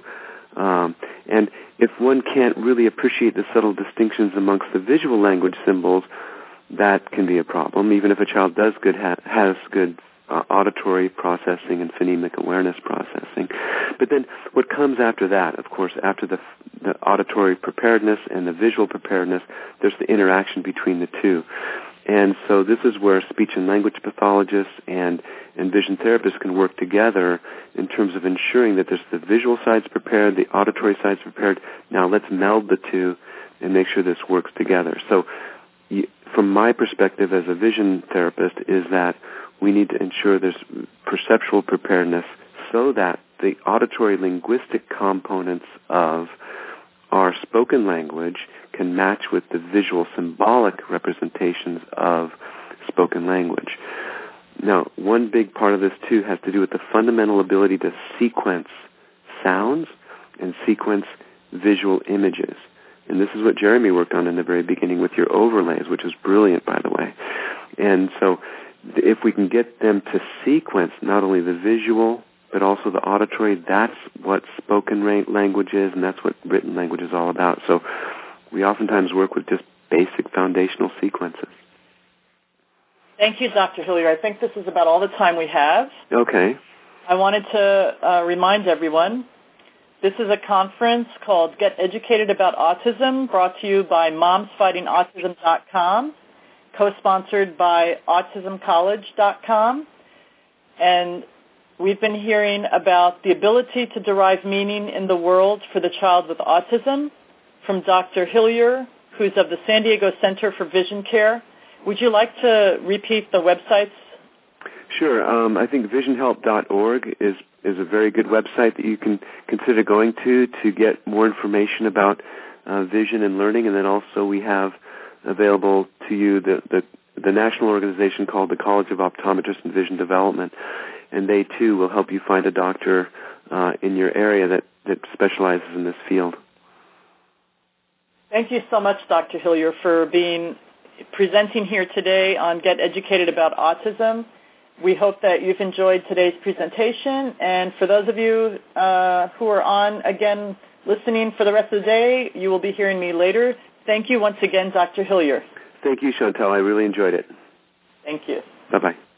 And if one can't really appreciate the subtle distinctions amongst the visual language symbols, that can be a problem, even if a child has good auditory processing and phonemic awareness processing. But then what comes after that, of course, after the auditory preparedness and the visual preparedness, there's the interaction between the two. And so this is where speech and language pathologists and vision therapists can work together in terms of ensuring that there's the visual sides prepared, the auditory sides prepared. Now let's meld the two and make sure this works together. So from my perspective as a vision therapist is that we need to ensure there's perceptual preparedness so that the auditory linguistic components of our spoken language can match with the visual symbolic representations of spoken language. Now, one big part of this, too, has to do with the fundamental ability to sequence sounds and sequence visual images. And this is what Jeremy worked on in the very beginning with your overlays, which is brilliant, by the way. And so if we can get them to sequence not only the visual but also the auditory, that's what spoken language is, and that's what written language is all about. So we oftentimes work with just basic foundational sequences. Thank you, Dr. Hillier. I think this is about all the time we have. Okay. I wanted to remind everyone, this is a conference called Get Educated About Autism, brought to you by MomsFightingAutism.com, co-sponsored by AutismCollege.com. And we've been hearing about the ability to derive meaning in the world for the child with autism from Dr. Hillier, who's of the San Diego Center for Vision Care. Would you like to repeat the websites? Sure. I think visionhelp.org is a very good website that you can consider going to get more information about vision and learning. And then also we have available to you the national organization called the College of Optometrists and Vision Development. And they, too, will help you find a doctor in your area that specializes in this field. Thank you so much, Dr. Hillier, for presenting here today on Get Educated About Autism. We hope that you've enjoyed today's presentation. And for those of you who are on, again, listening for the rest of the day, you will be hearing me later. Thank you once again, Dr. Hillier. Thank you, Chantal. I really enjoyed it. Thank you. Bye-bye.